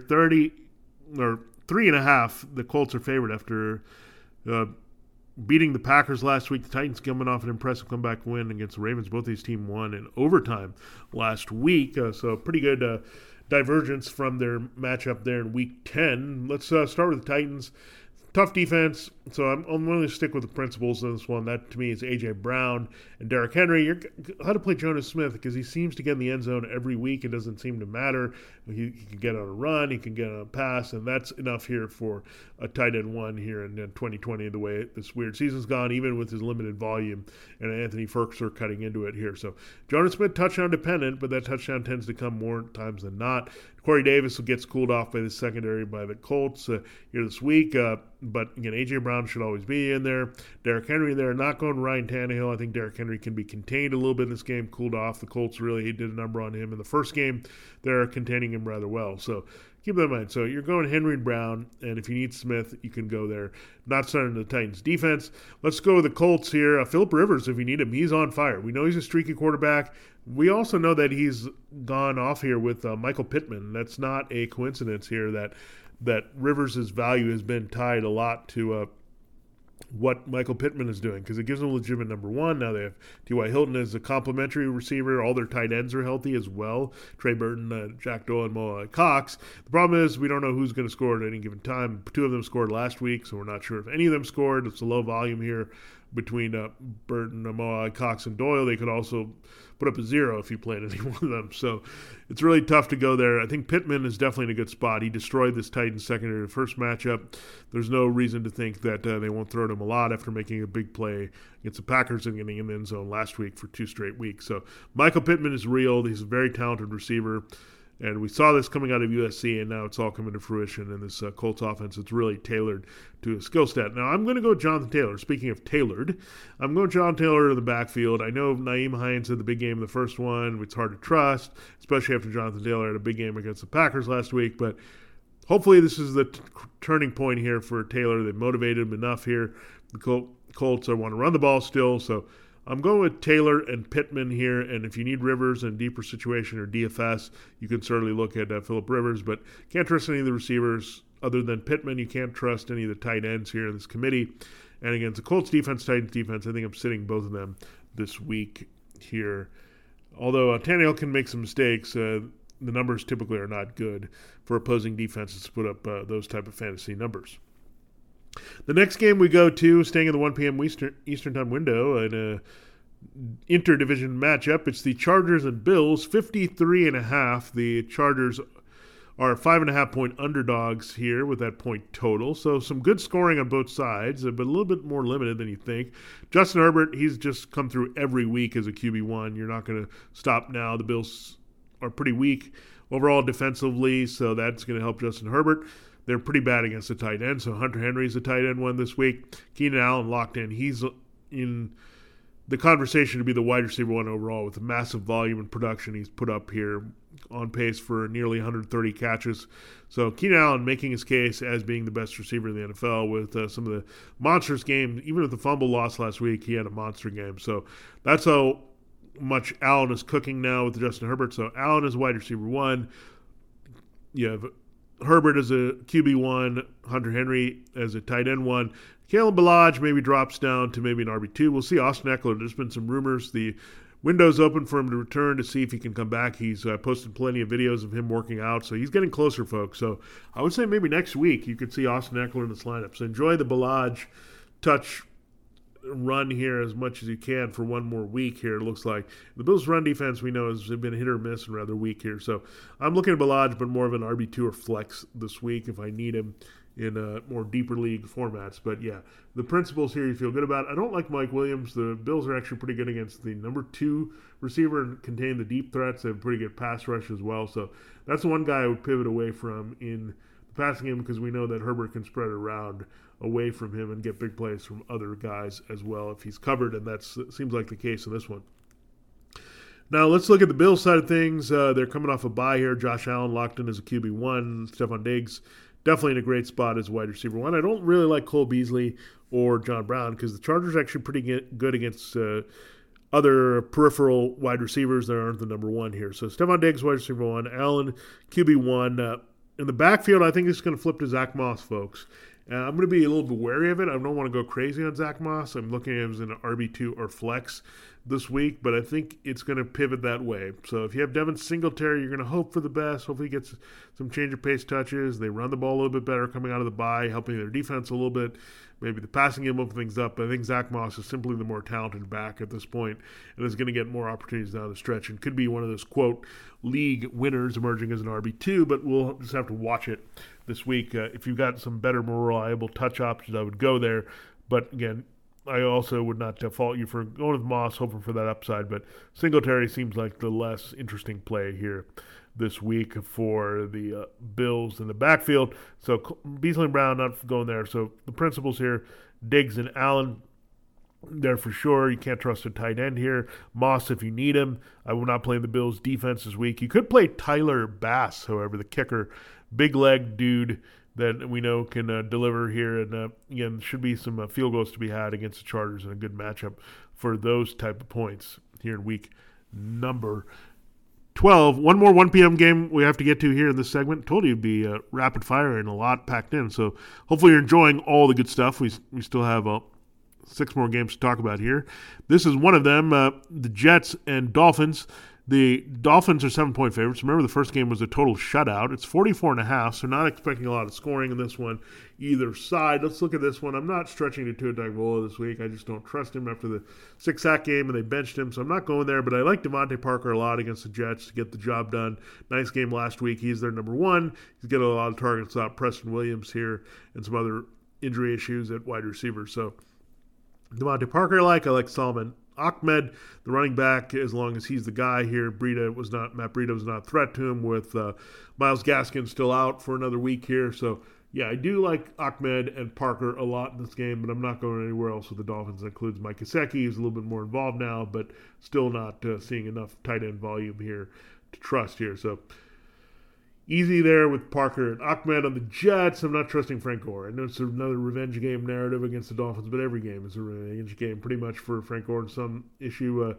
S2: 3.5. The Colts are favored after beating the Packers last week. The Titans coming off an impressive comeback win against the Ravens. Both these teams won in overtime last week. So pretty good divergence from their matchup there in Week 10. Let's start with the Titans. Tough defense, so I'm going to stick with the principles in this one. That, to me, is A.J. Brown and Derrick Henry. You're how to play Jonas Smith because he seems to get in the end zone every week. It doesn't seem to matter. He can get on a run. He can get on a pass, and that's enough here for a tight end one here in 2020, the way this weird season's gone, even with his limited volume, and Anthony Ferguson cutting into it here. So Jonas Smith, touchdown dependent, but that touchdown tends to come more times than not. Corey Davis gets cooled off by the secondary by the Colts here this week. But, again, A.J. Brown should always be in there. Derrick Henry in there. Not going Ryan Tannehill. I think Derrick Henry can be contained a little bit in this game, cooled off. The Colts really did a number on him in the first game. They're containing him rather well. So keep that in mind. So you're going Henry and Brown, and if you need Smith, you can go there. Not starting the Titans defense. Let's go with the Colts here. Phillip Rivers, if you need him, he's on fire. We know he's a streaky quarterback. We also know that he's gone off here with Michael Pittman. That's not a coincidence here that Rivers' value has been tied a lot to what Michael Pittman is doing because it gives them a legitimate number one. Now they have T.Y. Hilton as a complimentary receiver. All their tight ends are healthy as well. Trey Burton, Jack Doyle, and Mo Cox. The problem is we don't know who's going to score at any given time. 2 of them scored last week, so we're not sure if any of them scored. It's a low volume here between Burton, Mo Cox, and Doyle. They could also put up a 0 if you played any one of them. So it's really tough to go there. I think Pittman is definitely in a good spot. He destroyed this Titans secondary the first matchup. There's no reason to think that they won't throw to him a lot after making a big play against the Packers and getting in the end zone last week for 2 straight weeks. So Michael Pittman is real. He's a very talented receiver. And we saw this coming out of USC, and now it's all coming to fruition in this Colts offense. It's really tailored to a skill set. Now, I'm going to go Jonathan Taylor. Speaking of tailored, I'm going Jonathan Taylor in the backfield. I know Nyheim Hines had the big game in the first one. It's hard to trust, especially after Jonathan Taylor had a big game against the Packers last week. But hopefully this is the turning point here for Taylor. They've motivated him enough here. The Colts want to run the ball still, so I'm going with Taylor and Pittman here, and if you need Rivers in deeper situation or DFS, you can certainly look at Phillip Rivers, but can't trust any of the receivers other than Pittman. You can't trust any of the tight ends here in this committee. And against the Colts defense, Titans defense, I think I'm sitting both of them this week here. Although Tannehill can make some mistakes, the numbers typically are not good for opposing defenses to put up those type of fantasy numbers. The next game we go to, staying in the 1 p.m. Eastern Time window, in a interdivision matchup, it's the Chargers and Bills, 53.5. The Chargers are 5.5-point underdogs here with that point total. So some good scoring on both sides, but a little bit more limited than you think. Justin Herbert, he's just come through every week as a QB1. You're not going to stop now. The Bills are pretty weak overall defensively, so that's going to help Justin Herbert. They're pretty bad against the tight end, so Hunter Henry's the tight end one this week. Keenan Allen locked in. He's in the conversation to be the wide receiver one overall with the massive volume and production he's put up here, on pace for nearly 130 catches. So Keenan Allen making his case as being the best receiver in the NFL with some of the monstrous games. Even with the fumble loss last week, he had a monster game. So that's how much Allen is cooking now with Justin Herbert. So Allen is wide receiver one. You have Herbert as a QB1, Hunter Henry as a tight end one. Kalen Ballage maybe drops down to maybe an RB2. We'll see Austin Eckler. There's been some rumors. The window's open for him to return to see if he can come back. He's posted plenty of videos of him working out, so he's getting closer, folks. So I would say maybe next week you could see Austin Eckler in this lineup. So enjoy the Ballage touch run here as much as you can for one more week here, it looks like. The Bills' run defense, we know, has been hit or miss and rather weak here. So I'm looking at Ballage, but more of an RB2 or flex this week if I need him in more deeper league formats. But yeah, the principles here you feel good about. I don't like Mike Williams. The Bills are actually pretty good against the number 2 receiver and contain the deep threats. They have a pretty good pass rush as well. So that's the one guy I would pivot away from in the passing game, because we know that Herbert can spread around away from him and get big plays from other guys as well if he's covered, and that seems like the case in this one. Now let's look at the Bills side of things. They're coming off a bye here. Josh Allen locked in as a QB1. Stephon Diggs definitely in a great spot as wide receiver one. I don't really like Cole Beasley or John Brown because the Chargers are actually pretty good against other peripheral wide receivers that aren't the number one here. So Stephon Diggs, wide receiver one. Allen, QB1. In the backfield, I think it's going to flip to Zach Moss, folks. I'm going to be a little bit wary of it. I don't want to go crazy on Zach Moss. I'm looking at him as an RB2 or flex this week, but I think it's going to pivot that way. So if you have Devin Singletary, you're going to hope for the best. Hopefully he gets some change of pace touches. They run the ball a little bit better coming out of the bye, helping their defense a little bit. Maybe the passing game open things up. But I think Zach Moss is simply the more talented back at this point and is going to get more opportunities down the stretch and could be one of those, quote, league winners emerging as an RB2, but we'll just have to watch it this week. If you've got some better, more reliable touch options, I would go there. But again, I also would not fault you for going with Moss, hoping for that upside. But Singletary seems like the less interesting play here this week for the Bills in the backfield. So Beasley and Brown not going there. So the principles here, Diggs and Allen, there for sure. You can't trust a tight end here. Moss if you need him. I will not play the Bills defense this week. You could play Tyler Bass, however, the kicker. Big leg dude that we know can deliver here. And again, should be some field goals to be had against the Chargers and a good matchup for those type of points here in week number 12. One more 1 p.m. game we have to get to here in this segment. Told you it'd be rapid fire and a lot packed in. So hopefully you're enjoying all the good stuff. We still have 6 more games to talk about here. This is one of them, the Jets and Dolphins. The Dolphins are 7-point favorites. Remember, the first game was a total shutout. It's 44.5, so not expecting a lot of scoring in this one either side. Let's look at this one. I'm not stretching to Tua Tagovailoa this week. I just don't trust him after the 6-sack game, and they benched him, so I'm not going there. But I like Devontae Parker a lot against the Jets to get the job done. Nice game last week. He's their number one. He's getting a lot of targets out. Preston Williams here and some other injury issues at wide receiver. So Devontae Parker I like Solomon Ahmed, the running back, as long as he's the guy here. Matt Breida was not a threat to him with Myles Gaskin still out for another week here. So, yeah, I do like Ahmed and Parker a lot in this game, but I'm not going anywhere else with the Dolphins. That includes Mike Gesicki. He's a little bit more involved now, but still not seeing enough tight end volume here to trust here. So, easy there with Parker and Ahmed on the Jets. I'm not trusting Frank Gore. I know it's another revenge game narrative against the Dolphins, but every game is a revenge game pretty much for Frank Gore in some issue.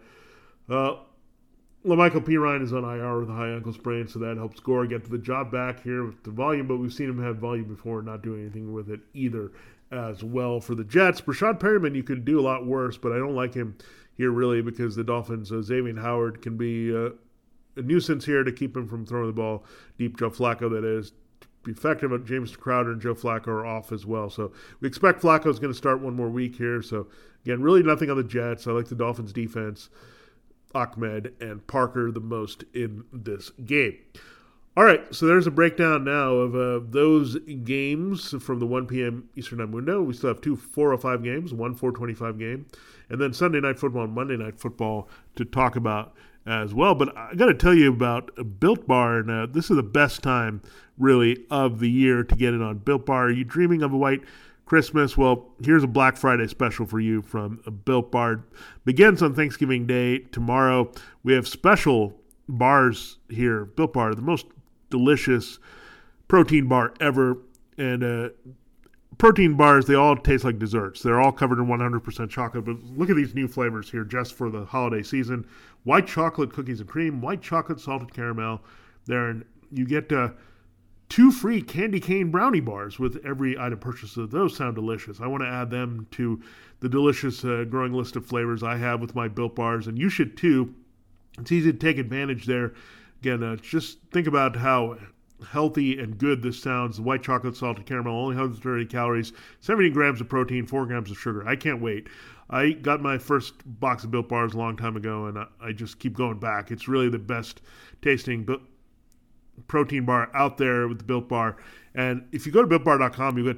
S2: LaMichael Pirine is on IR with a high ankle sprain, so that helps Gore get the job back here with the volume, but we've seen him have volume before and not doing anything with it either as well for the Jets. Brashad Perriman, you could do a lot worse, but I don't like him here really because the Dolphins, Xavier Howard, can be a nuisance here to keep him from throwing the ball deep. Joe Flacco, that is, to be effective. James Crowder and Joe Flacco are off as well. So we expect Flacco's going to start one more week here. So, again, really nothing on the Jets. I like the Dolphins' defense, Ahmed and Parker the most in this game. All right, so there's a breakdown now of those games from the 1 p.m. Eastern Time window. We still have two 4:05 games, one 4:25 game, and then Sunday Night Football and Monday Night Football to talk about as well. But I got to tell you about Built Bar, and this is the best time, really, of the year to get in on Built Bar. Are you dreaming of a white Christmas? Well, here's a Black Friday special for you from Built Bar. Begins on Thanksgiving Day tomorrow. We have special bars here, Built Bar, the most delicious protein bar ever. And protein bars, they all taste like desserts. They're all covered in 100% chocolate. But look at these new flavors here just for the holiday season. White chocolate cookies and cream, white chocolate salted caramel. There, you get 2 free candy cane brownie bars with every item purchased. So those sound delicious. I want to add them to the delicious growing list of flavors I have with my Built Bars, and you should too. It's easy to take advantage there. Again, just think about how healthy and good this sounds. The white chocolate salted caramel, only 130 calories, 70 grams of protein, 4 grams of sugar. I can't wait. I got my first box of Built Bars a long time ago, and I just keep going back. It's really the best tasting protein bar out there with the Built Bar. And if you go to BuiltBar.com, you get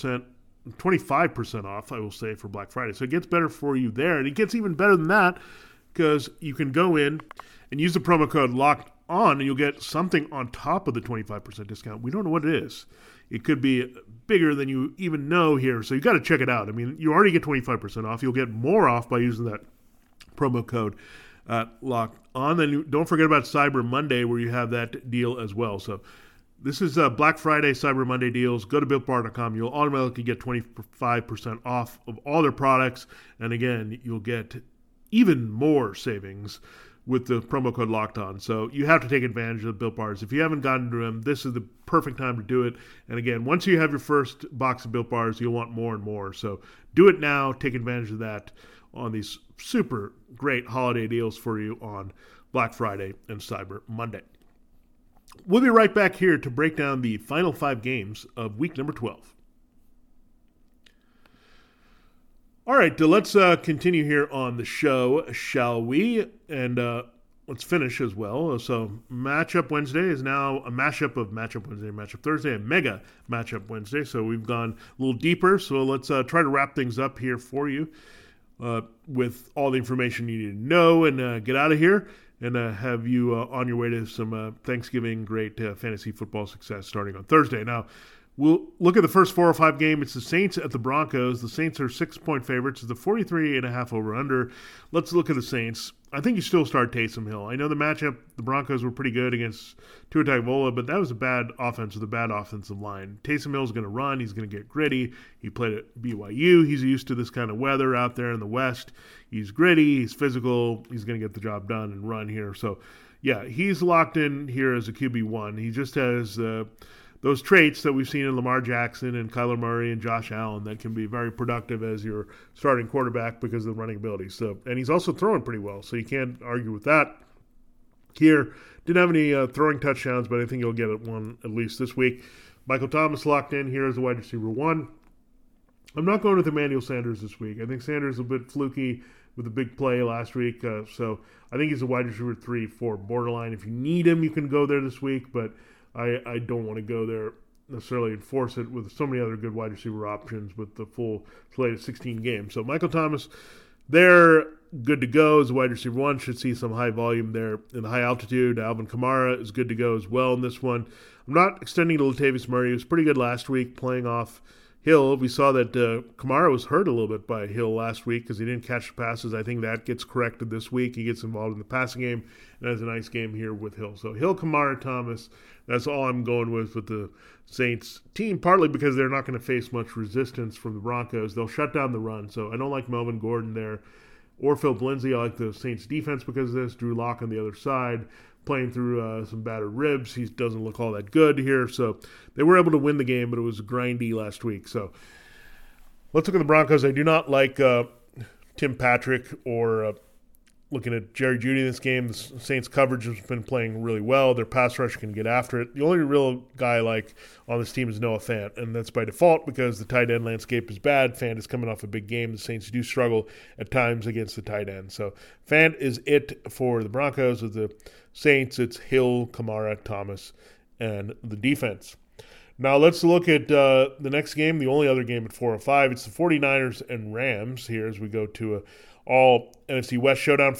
S2: 25% off, I will say, for Black Friday. So it gets better for you there. And it gets even better than that because you can go in and use the promo code LOCKED on, and you'll get something on top of the 25% discount. We don't know what it is. It could be bigger than you even know here, so you got to check it out. I mean, you already get 25% off. You'll get more off by using that promo code locked on. Then don't forget about Cyber Monday, where you have that deal as well. So this is Black Friday, Cyber Monday deals. Go to BuiltBar.com. You'll automatically get 25% off of all their products, and again, you'll get even more savings with the promo code Locked On. So you have to take advantage of the Built Bars. If you haven't gotten to them, this is the perfect time to do it. And again, once you have your first box of Built Bars, you'll want more and more. So do it now. Take advantage of that on these super great holiday deals for you on Black Friday and Cyber Monday. We'll be right back here to break down the final 5 games of week number 12. All right, let's continue here on the show, shall we? And let's finish as well. So Matchup Wednesday is now a mashup of Matchup Wednesday and Matchup Thursday, a mega Matchup Wednesday. So we've gone a little deeper. So let's try to wrap things up here for you with all the information you need to know and get out of here and have you on your way to some Thanksgiving great fantasy football success starting on Thursday. Now, we'll look at the first 4 or 5 game. It's the Saints at the Broncos. The Saints are 6-point favorites. It's the 43.5 over-under. Let's look at the Saints. I think you still start Taysom Hill. I know the matchup, the Broncos were pretty good against Tua Tagovailoa, but that was a bad offense with a bad offensive line. Taysom Hill's going to run. He's going to get gritty. He played at BYU. He's used to this kind of weather out there in the West. He's gritty. He's physical. He's going to get the job done and run here. So, yeah, he's locked in here as a QB1. He just has those traits that we've seen in Lamar Jackson and Kyler Murray and Josh Allen that can be very productive as your starting quarterback because of the running ability. So, and he's also throwing pretty well, so you can't argue with that. Here, didn't have any throwing touchdowns, but I think he'll get one at least this week. Michael Thomas locked in here as the wide receiver 1. I'm not going with Emmanuel Sanders this week. I think Sanders is a bit fluky with a big play last week, so I think he's a wide receiver 3, 4 borderline. If you need him, you can go there this week, but I don't want to go there necessarily and force it with so many other good wide receiver options with the full slate of 16 games. So Michael Thomas, they're good to go as a wide receiver 1. Should see some high volume there in the high altitude. Alvin Kamara is good to go as well in this one. I'm not extending to Latavius Murray. He was pretty good last week playing off Hill. We saw that Kamara was hurt a little bit by Hill last week because he didn't catch the passes. I think that gets corrected this week. He gets involved in the passing game and has a nice game here with Hill. So Hill, Kamara, Thomas, that's all I'm going with the Saints team, partly because they're not going to face much resistance from the Broncos. They'll shut down the run. So I don't like Melvin Gordon there or Philip Lindsay. I like the Saints defense because of this. Drew Lock on the other side, playing through some battered ribs. He doesn't look all that good here. So they were able to win the game, but it was grindy last week. So let's look at the Broncos. I do not like Tim Patrick or looking at Jerry Jeudy in this game. The Saints coverage has been playing really well. Their pass rush can get after it. The only real guy I like on this team is Noah Fant, and that's by default because the tight end landscape is bad. Fant is coming off a big game. The Saints do struggle at times against the tight end. So Fant is it for the Broncos. With the Saints, it's Hill, Kamara, Thomas, and the defense. Now let's look at the next game, the only other game at 4:05. It's the 49ers and Rams here as we go to a all NFC West showdown.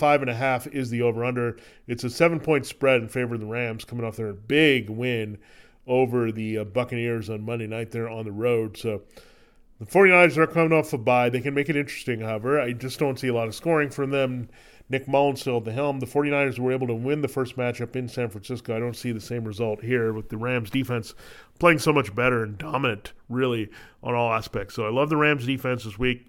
S2: 48.5 is the over-under. It's a 7-point spread in favor of the Rams coming off their big win over the Buccaneers on Monday night there on the road. So the 49ers are coming off a bye. They can make it interesting, however. I just don't see a lot of scoring from them. Nick Mullins still at the helm. The 49ers were able to win the first matchup in San Francisco. I don't see the same result here with the Rams defense playing so much better and dominant, really, on all aspects. So I love the Rams defense this week.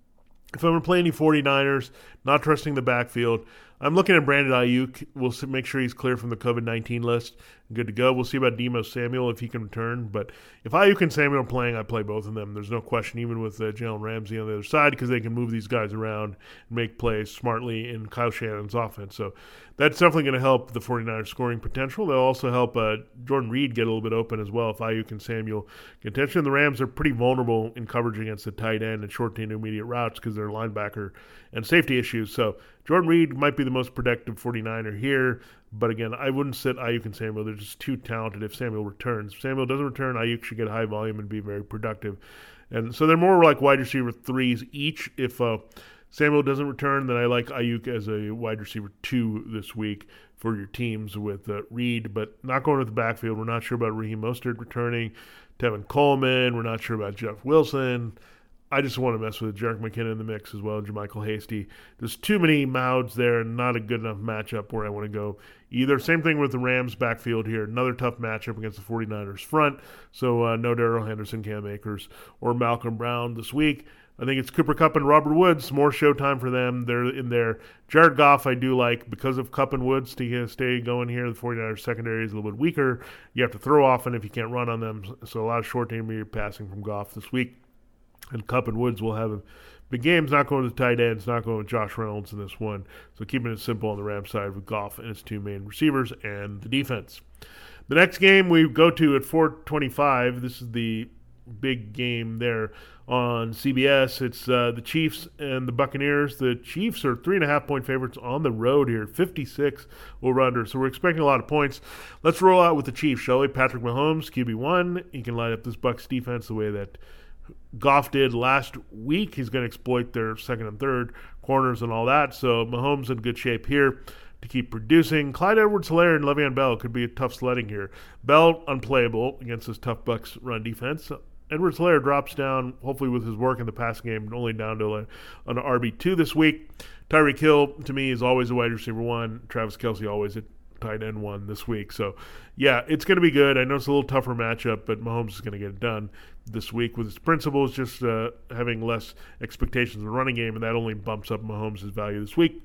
S2: If I'm going to play any 49ers, not trusting the backfield, I'm looking at Brandon Ayuk. We'll make sure he's clear from the COVID-19 list. Good to go. We'll see about Deebo Samuel if he can return. But if Ayuk and Samuel are playing, I play both of them. There's no question, even with Jalen Ramsey on the other side, because they can move these guys around and make plays smartly in Kyle Shannon's offense. So that's definitely going to help the 49ers scoring potential. They'll also help Jordan Reed get a little bit open as well if Ayuk and Samuel get attention. The Rams are pretty vulnerable in coverage against the tight end and short to intermediate routes because they're linebacker and safety issues. So Jordan Reed might be the most productive 49er here. But again, I wouldn't sit Ayuk and Samuel. They're just too talented if Samuel returns. If Samuel doesn't return, Ayuk should get high volume and be very productive. And so they're more like wide receiver 3s each. If Samuel doesn't return, then I like Ayuk as a wide receiver 2 this week for your teams with Reed. But not going to the backfield. We're not sure about Raheem Mostert returning. Tevin Coleman. We're not sure about Jeff Wilson. I just want to mess with Jerick McKinnon in the mix as well, JaMychal Hasty. There's too many mouths there and not a good enough matchup where I want to go either. Same thing with the Rams backfield here. Another tough matchup against the 49ers front. So no Darrell Henderson, Cam Akers, or Malcolm Brown this week. I think it's Cooper Kupp and Robert Woods. More showtime for them. They're in there. Jared Goff I do like because of Kupp and Woods to stay going here. The 49ers secondary is a little bit weaker. You have to throw often if you can't run on them. So a lot of short to intermediate passing from Goff this week. And Kupp and Woods will have big games, not going to the tight ends, not going with Josh Reynolds in this one. So keeping it simple on the Rams side with Goff and his two main receivers and the defense. The next game we go to at 4:25. This is the big game there on CBS. It's the Chiefs and the Buccaneers. The Chiefs are 3.5-point favorites on the road here, 56 over-under. So we're expecting a lot of points. Let's roll out with the Chiefs, shall we? Patrick Mahomes, QB1. He can light up this Bucs defense the way that Goff did last week. He's going to exploit their second and third corners and all that. So Mahomes in good shape here to keep producing. Clyde Edwards-Helaire and Le'Veon Bell could be a tough sledding here. Bell unplayable against this tough Bucs run defense. Edwards-Helaire drops down, hopefully with his work in the passing game, only down to an RB2 this week. Tyreek Hill, to me, is always a wide receiver 1. Travis Kelce always a tight end 1 this week. So, yeah, it's going to be good. I know it's a little tougher matchup, but Mahomes is going to get it done this week with his principles, just having less expectations of the running game, and that only bumps up Mahomes' value this week.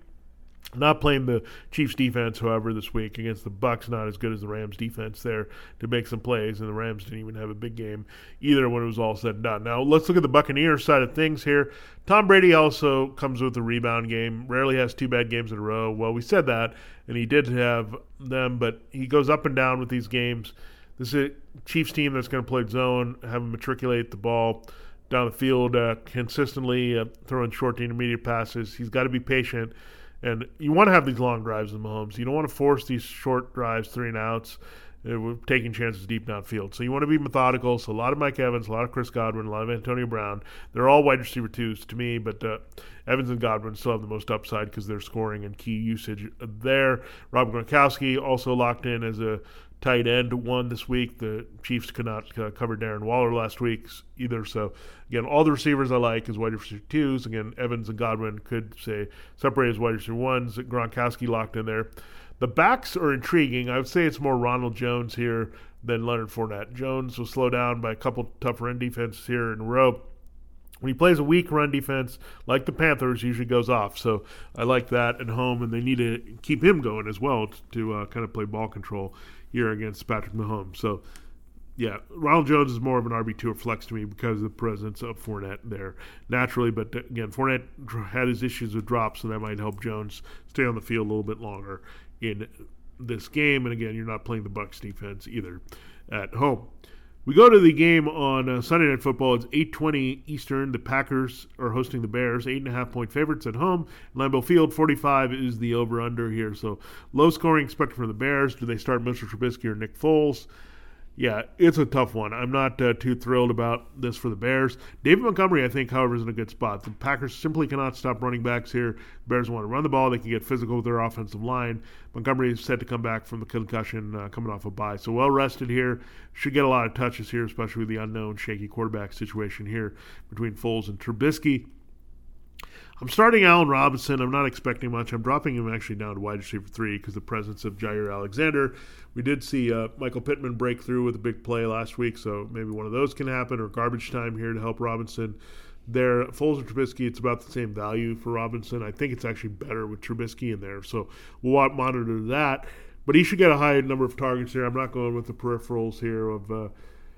S2: Not playing the Chiefs defense, however, this week against the Bucs, not as good as the Rams defense there to make some plays, and the Rams didn't even have a big game either when it was all said and done. Now, let's look at the Buccaneers side of things here. Tom Brady also comes with a rebound game, rarely has 2 bad games in a row. Well, we said that, and he did have them, but he goes up and down with these games. This is a Chiefs team that's going to play zone, have him matriculate the ball down the field consistently, throwing short to intermediate passes. He's got to be patient. And you want to have these long drives with Mahomes. You don't want to force these short drives, 3 and outs, taking chances deep downfield. So you want to be methodical. So a lot of Mike Evans, a lot of Chris Godwin, a lot of Antonio Brown. They're all wide receiver 2s to me, but Evans and Godwin still have the most upside because they're scoring and key usage there. Rob Gronkowski also locked in as a tight end 1 this week. The Chiefs could not cover Darren Waller last week either. So, again, all the receivers I like is wide receiver 2s. Again, Evans and Godwin could say separate as wide receiver 1s. Gronkowski locked in there. The backs are intriguing. I would say it's more Ronald Jones here than Leonard Fournette. Jones will slow down by a couple tough run defenses here in a row. When he plays a weak run defense, like the Panthers, usually goes off. So I like that at home, and they need to keep him going as well to kind of play ball control here against Patrick Mahomes. So, yeah, Ronald Jones is more of an RB2 or flex to me because of the presence of Fournette there naturally. But, again, Fournette had his issues with drops, so that might help Jones stay on the field a little bit longer in this game. And, again, you're not playing the Bucs defense either at home. We go to the game on Sunday Night Football. It's 8:20 Eastern. The Packers are hosting the Bears, 8.5-point favorites at home. Lambeau Field, 45 is the over-under here. So low scoring expected from the Bears. Do they start Mitchell Trubisky or Nick Foles? Yeah, it's a tough one. I'm not too thrilled about this for the Bears. David Montgomery, I think, however, is in a good spot. The Packers simply cannot stop running backs here. The Bears want to run the ball. They can get physical with their offensive line. Montgomery is set to come back from the concussion coming off a bye. So well rested here. Should get a lot of touches here, especially with the unknown shaky quarterback situation here between Foles and Trubisky. I'm starting Allen Robinson. I'm not expecting much. I'm dropping him actually down to wide receiver 3 because of the presence of Jair Alexander. We did see Michael Pittman break through with a big play last week, so maybe one of those can happen, or garbage time here to help Robinson. There, Foles and Trubisky, it's about the same value for Robinson. I think it's actually better with Trubisky in there, so we'll monitor that. But he should get a high number of targets here. I'm not going with the peripherals here of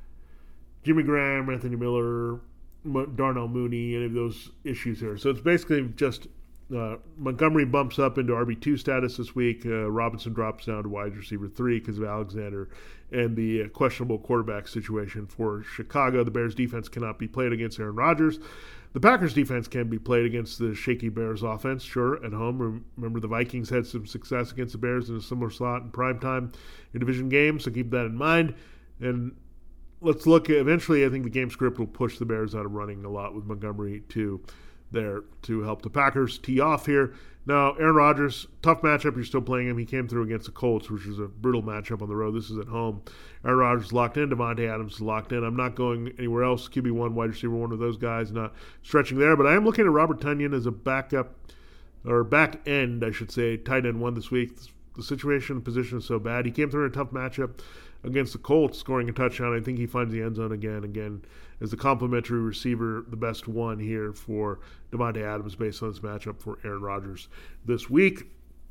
S2: Jimmy Graham, Anthony Miller, Darnell Mooney, any of those issues here. So it's basically just Montgomery bumps up into RB2 status this week. Robinson drops down to wide receiver 3 because of Alexander and the questionable quarterback situation for Chicago. The Bears defense cannot be played against Aaron Rodgers. The Packers defense can be played against the shaky Bears offense, sure, at home. Remember, the Vikings had some success against the Bears in a similar slot in primetime in division games, so keep that in mind. And let's look at, eventually I think the game script will push the Bears out of running a lot with Montgomery there to help the Packers tee off here. Now, Aaron Rodgers, tough matchup. You're still playing him. He came through against the Colts, which was a brutal matchup on the road. This is at home. Aaron Rodgers locked in. Davante Adams is locked in. I'm not going anywhere else. QB1, wide receiver 1 of those guys, not stretching there. But I am looking at Robert Tonyan as a backup, or back end, I should say, tight end 1 this week. The situation and position is so bad. He came through in a tough matchup against the Colts, scoring a touchdown. I think he finds the end zone again as the complimentary receiver, the best one here for Davante Adams based on this matchup for Aaron Rodgers this week.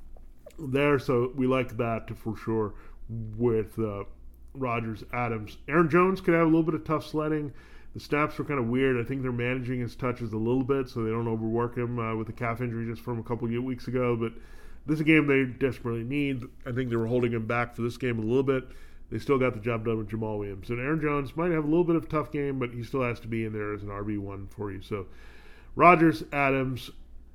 S2: So we like that for sure with Rodgers, Adams. Aaron Jones could have a little bit of tough sledding. The snaps were kind of weird. I think they're managing his touches a little bit so they don't overwork him with a calf injury just from a couple of weeks ago. But this is a game they desperately need. I think they were holding him back for this game a little bit. They still got the job done with Jamal Williams. And Aaron Jones might have a little bit of a tough game, but he still has to be in there as an RB1 for you. So Rodgers, Adams,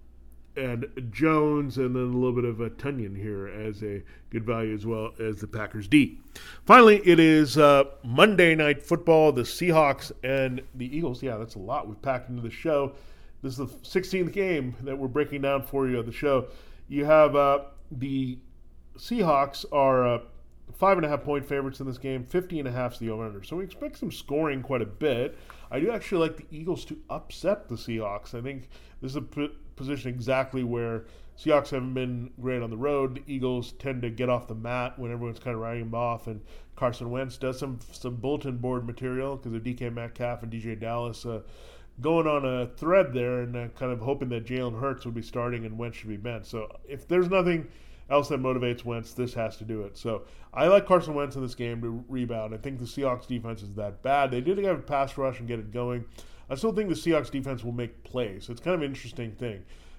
S2: and Jones, and then a little bit of a Tonyan here as a good value as well as the Packers D. Finally, it is Monday Night Football, the Seahawks and the Eagles. Yeah, that's a lot we've packed into the show. This is the 16th game that we're breaking down for you on the show. You have the Seahawks are 5.5-point favorites in this game. 50.5 is the over-under. So we expect some scoring quite a bit. I do actually like the Eagles to upset the Seahawks. I think this is a position exactly where Seahawks haven't been great on the road. The Eagles tend to get off the mat when everyone's kind of writing them off, and Carson Wentz does some bulletin board material because of DK Metcalf and DJ Dallas going on a thread there and kind of hoping that Jalen Hurts would be starting and Wentz should be benched. So if there's nothing else that motivates Wentz, this has to do it. So I like Carson Wentz in this game to rebound. I think the Seahawks defense is that bad. They did have a pass rush and get it going. I still think the Seahawks defense will make plays. It's kind of an interesting thing.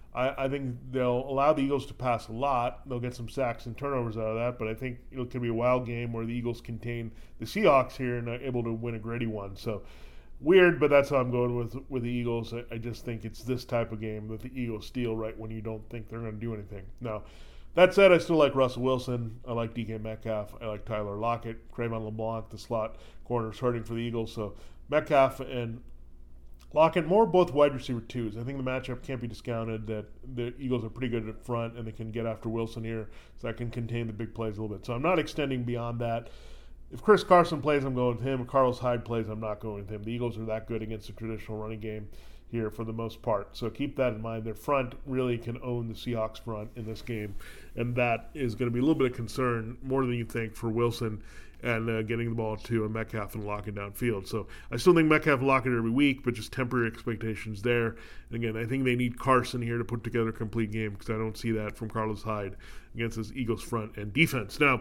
S2: I think they'll allow the Eagles to pass a lot. They'll get some sacks and turnovers out of that, but I think it could be a wild game where the Eagles contain the Seahawks here and are able to win a gritty one. So weird, but that's how I'm going with the Eagles. I just think it's this type of game that the Eagles steal right when you don't think they're going to do anything. Now, that said, I still like Russell Wilson. I like DK Metcalf. I like Tyler Lockett. Craven LeBlanc, the slot corners hurting for the Eagles. So Metcalf and Lockett, more both wide receiver 2s. I think the matchup can't be discounted that the Eagles are pretty good up front and they can get after Wilson here, so that can contain the big plays a little bit. So I'm not extending beyond that. If Chris Carson plays, I'm going with him. If Carlos Hyde plays, I'm not going with him. The Eagles are that good against the traditional running game here for the most part. So keep that in mind. Their front really can own the Seahawks front in this game, and that is going to be a little bit of concern, more than you think, for Wilson and getting the ball to a Metcalf and locking downfield. So I still think Metcalf will lock it every week, but just temporary expectations there. And again, I think they need Carson here to put together a complete game because I don't see that from Carlos Hyde against this Eagles front and defense. Now,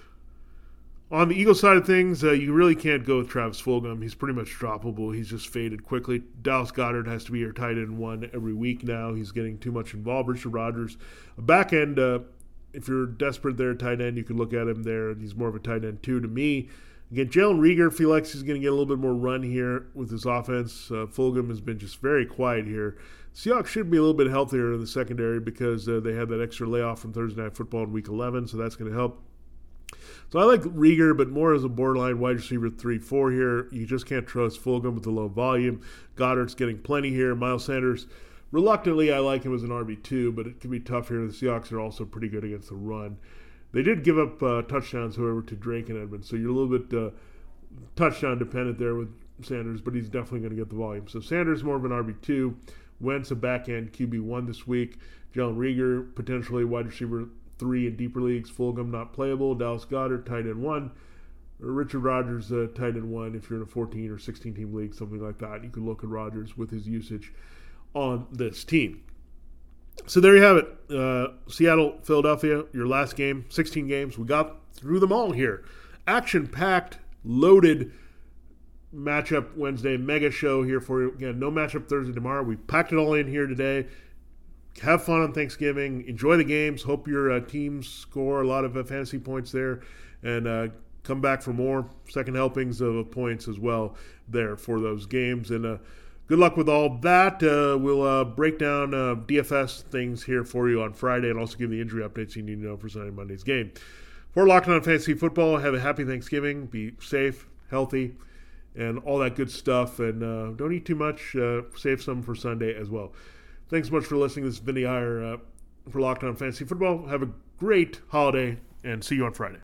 S2: on the Eagles side of things, you really can't go with Travis Fulgham. He's pretty much droppable. He's just faded quickly. Dallas Goedert has to be your tight end 1 every week now. He's getting too much involved. Richard Rodgers, a back end, if you're desperate there, tight end, you can look at him there. He's more of a tight end 2 to me. Again, Jalen Reagor feels like he's going to get a little bit more run here with his offense. Fulgham has been just very quiet here. Seahawks should be a little bit healthier in the secondary because they had that extra layoff from Thursday Night Football in Week 11, so that's going to help. So I like Reagor, but more as a borderline wide receiver 3-4 here. You just can't trust Fulgham with the low volume. Goddard's getting plenty here. Miles Sanders, reluctantly, I like him as an RB2, but it can be tough here. The Seahawks are also pretty good against the run. They did give up touchdowns, however, to Drake and Edmonds, so you're a little bit touchdown dependent there with Sanders, but he's definitely going to get the volume. So Sanders more of an RB2. Wentz a back-end QB1 this week. Jalen Reagor, potentially wide receiver 3 in deeper leagues. Fulgham not playable. Dallas Goedert, tight end 1. Richard Rodgers, tight end 1 if you're in a 14 or 16 team league, something like that. You could look at Rodgers with his usage on this team. So there you have it. Seattle, Philadelphia, your last game, 16 games. We got through them all here. Action-packed, loaded matchup Wednesday, mega show here for you. Again, no matchup Thursday tomorrow. We packed it all in here today. Have fun on Thanksgiving. Enjoy the games. Hope your teams score a lot of fantasy points there. And come back for more second helpings of points as well there for those games. And good luck with all that. We'll break down DFS things here for you on Friday and also give the injury updates you need to know for Sunday and Monday's game. For Locked On Fantasy Football, have a happy Thanksgiving. Be safe, healthy, and all that good stuff. And don't eat too much. Save some for Sunday as well. Thanks so much for listening. This is Vinny Iyer for Locked On Fantasy Football. Have a great holiday, and see you on Friday.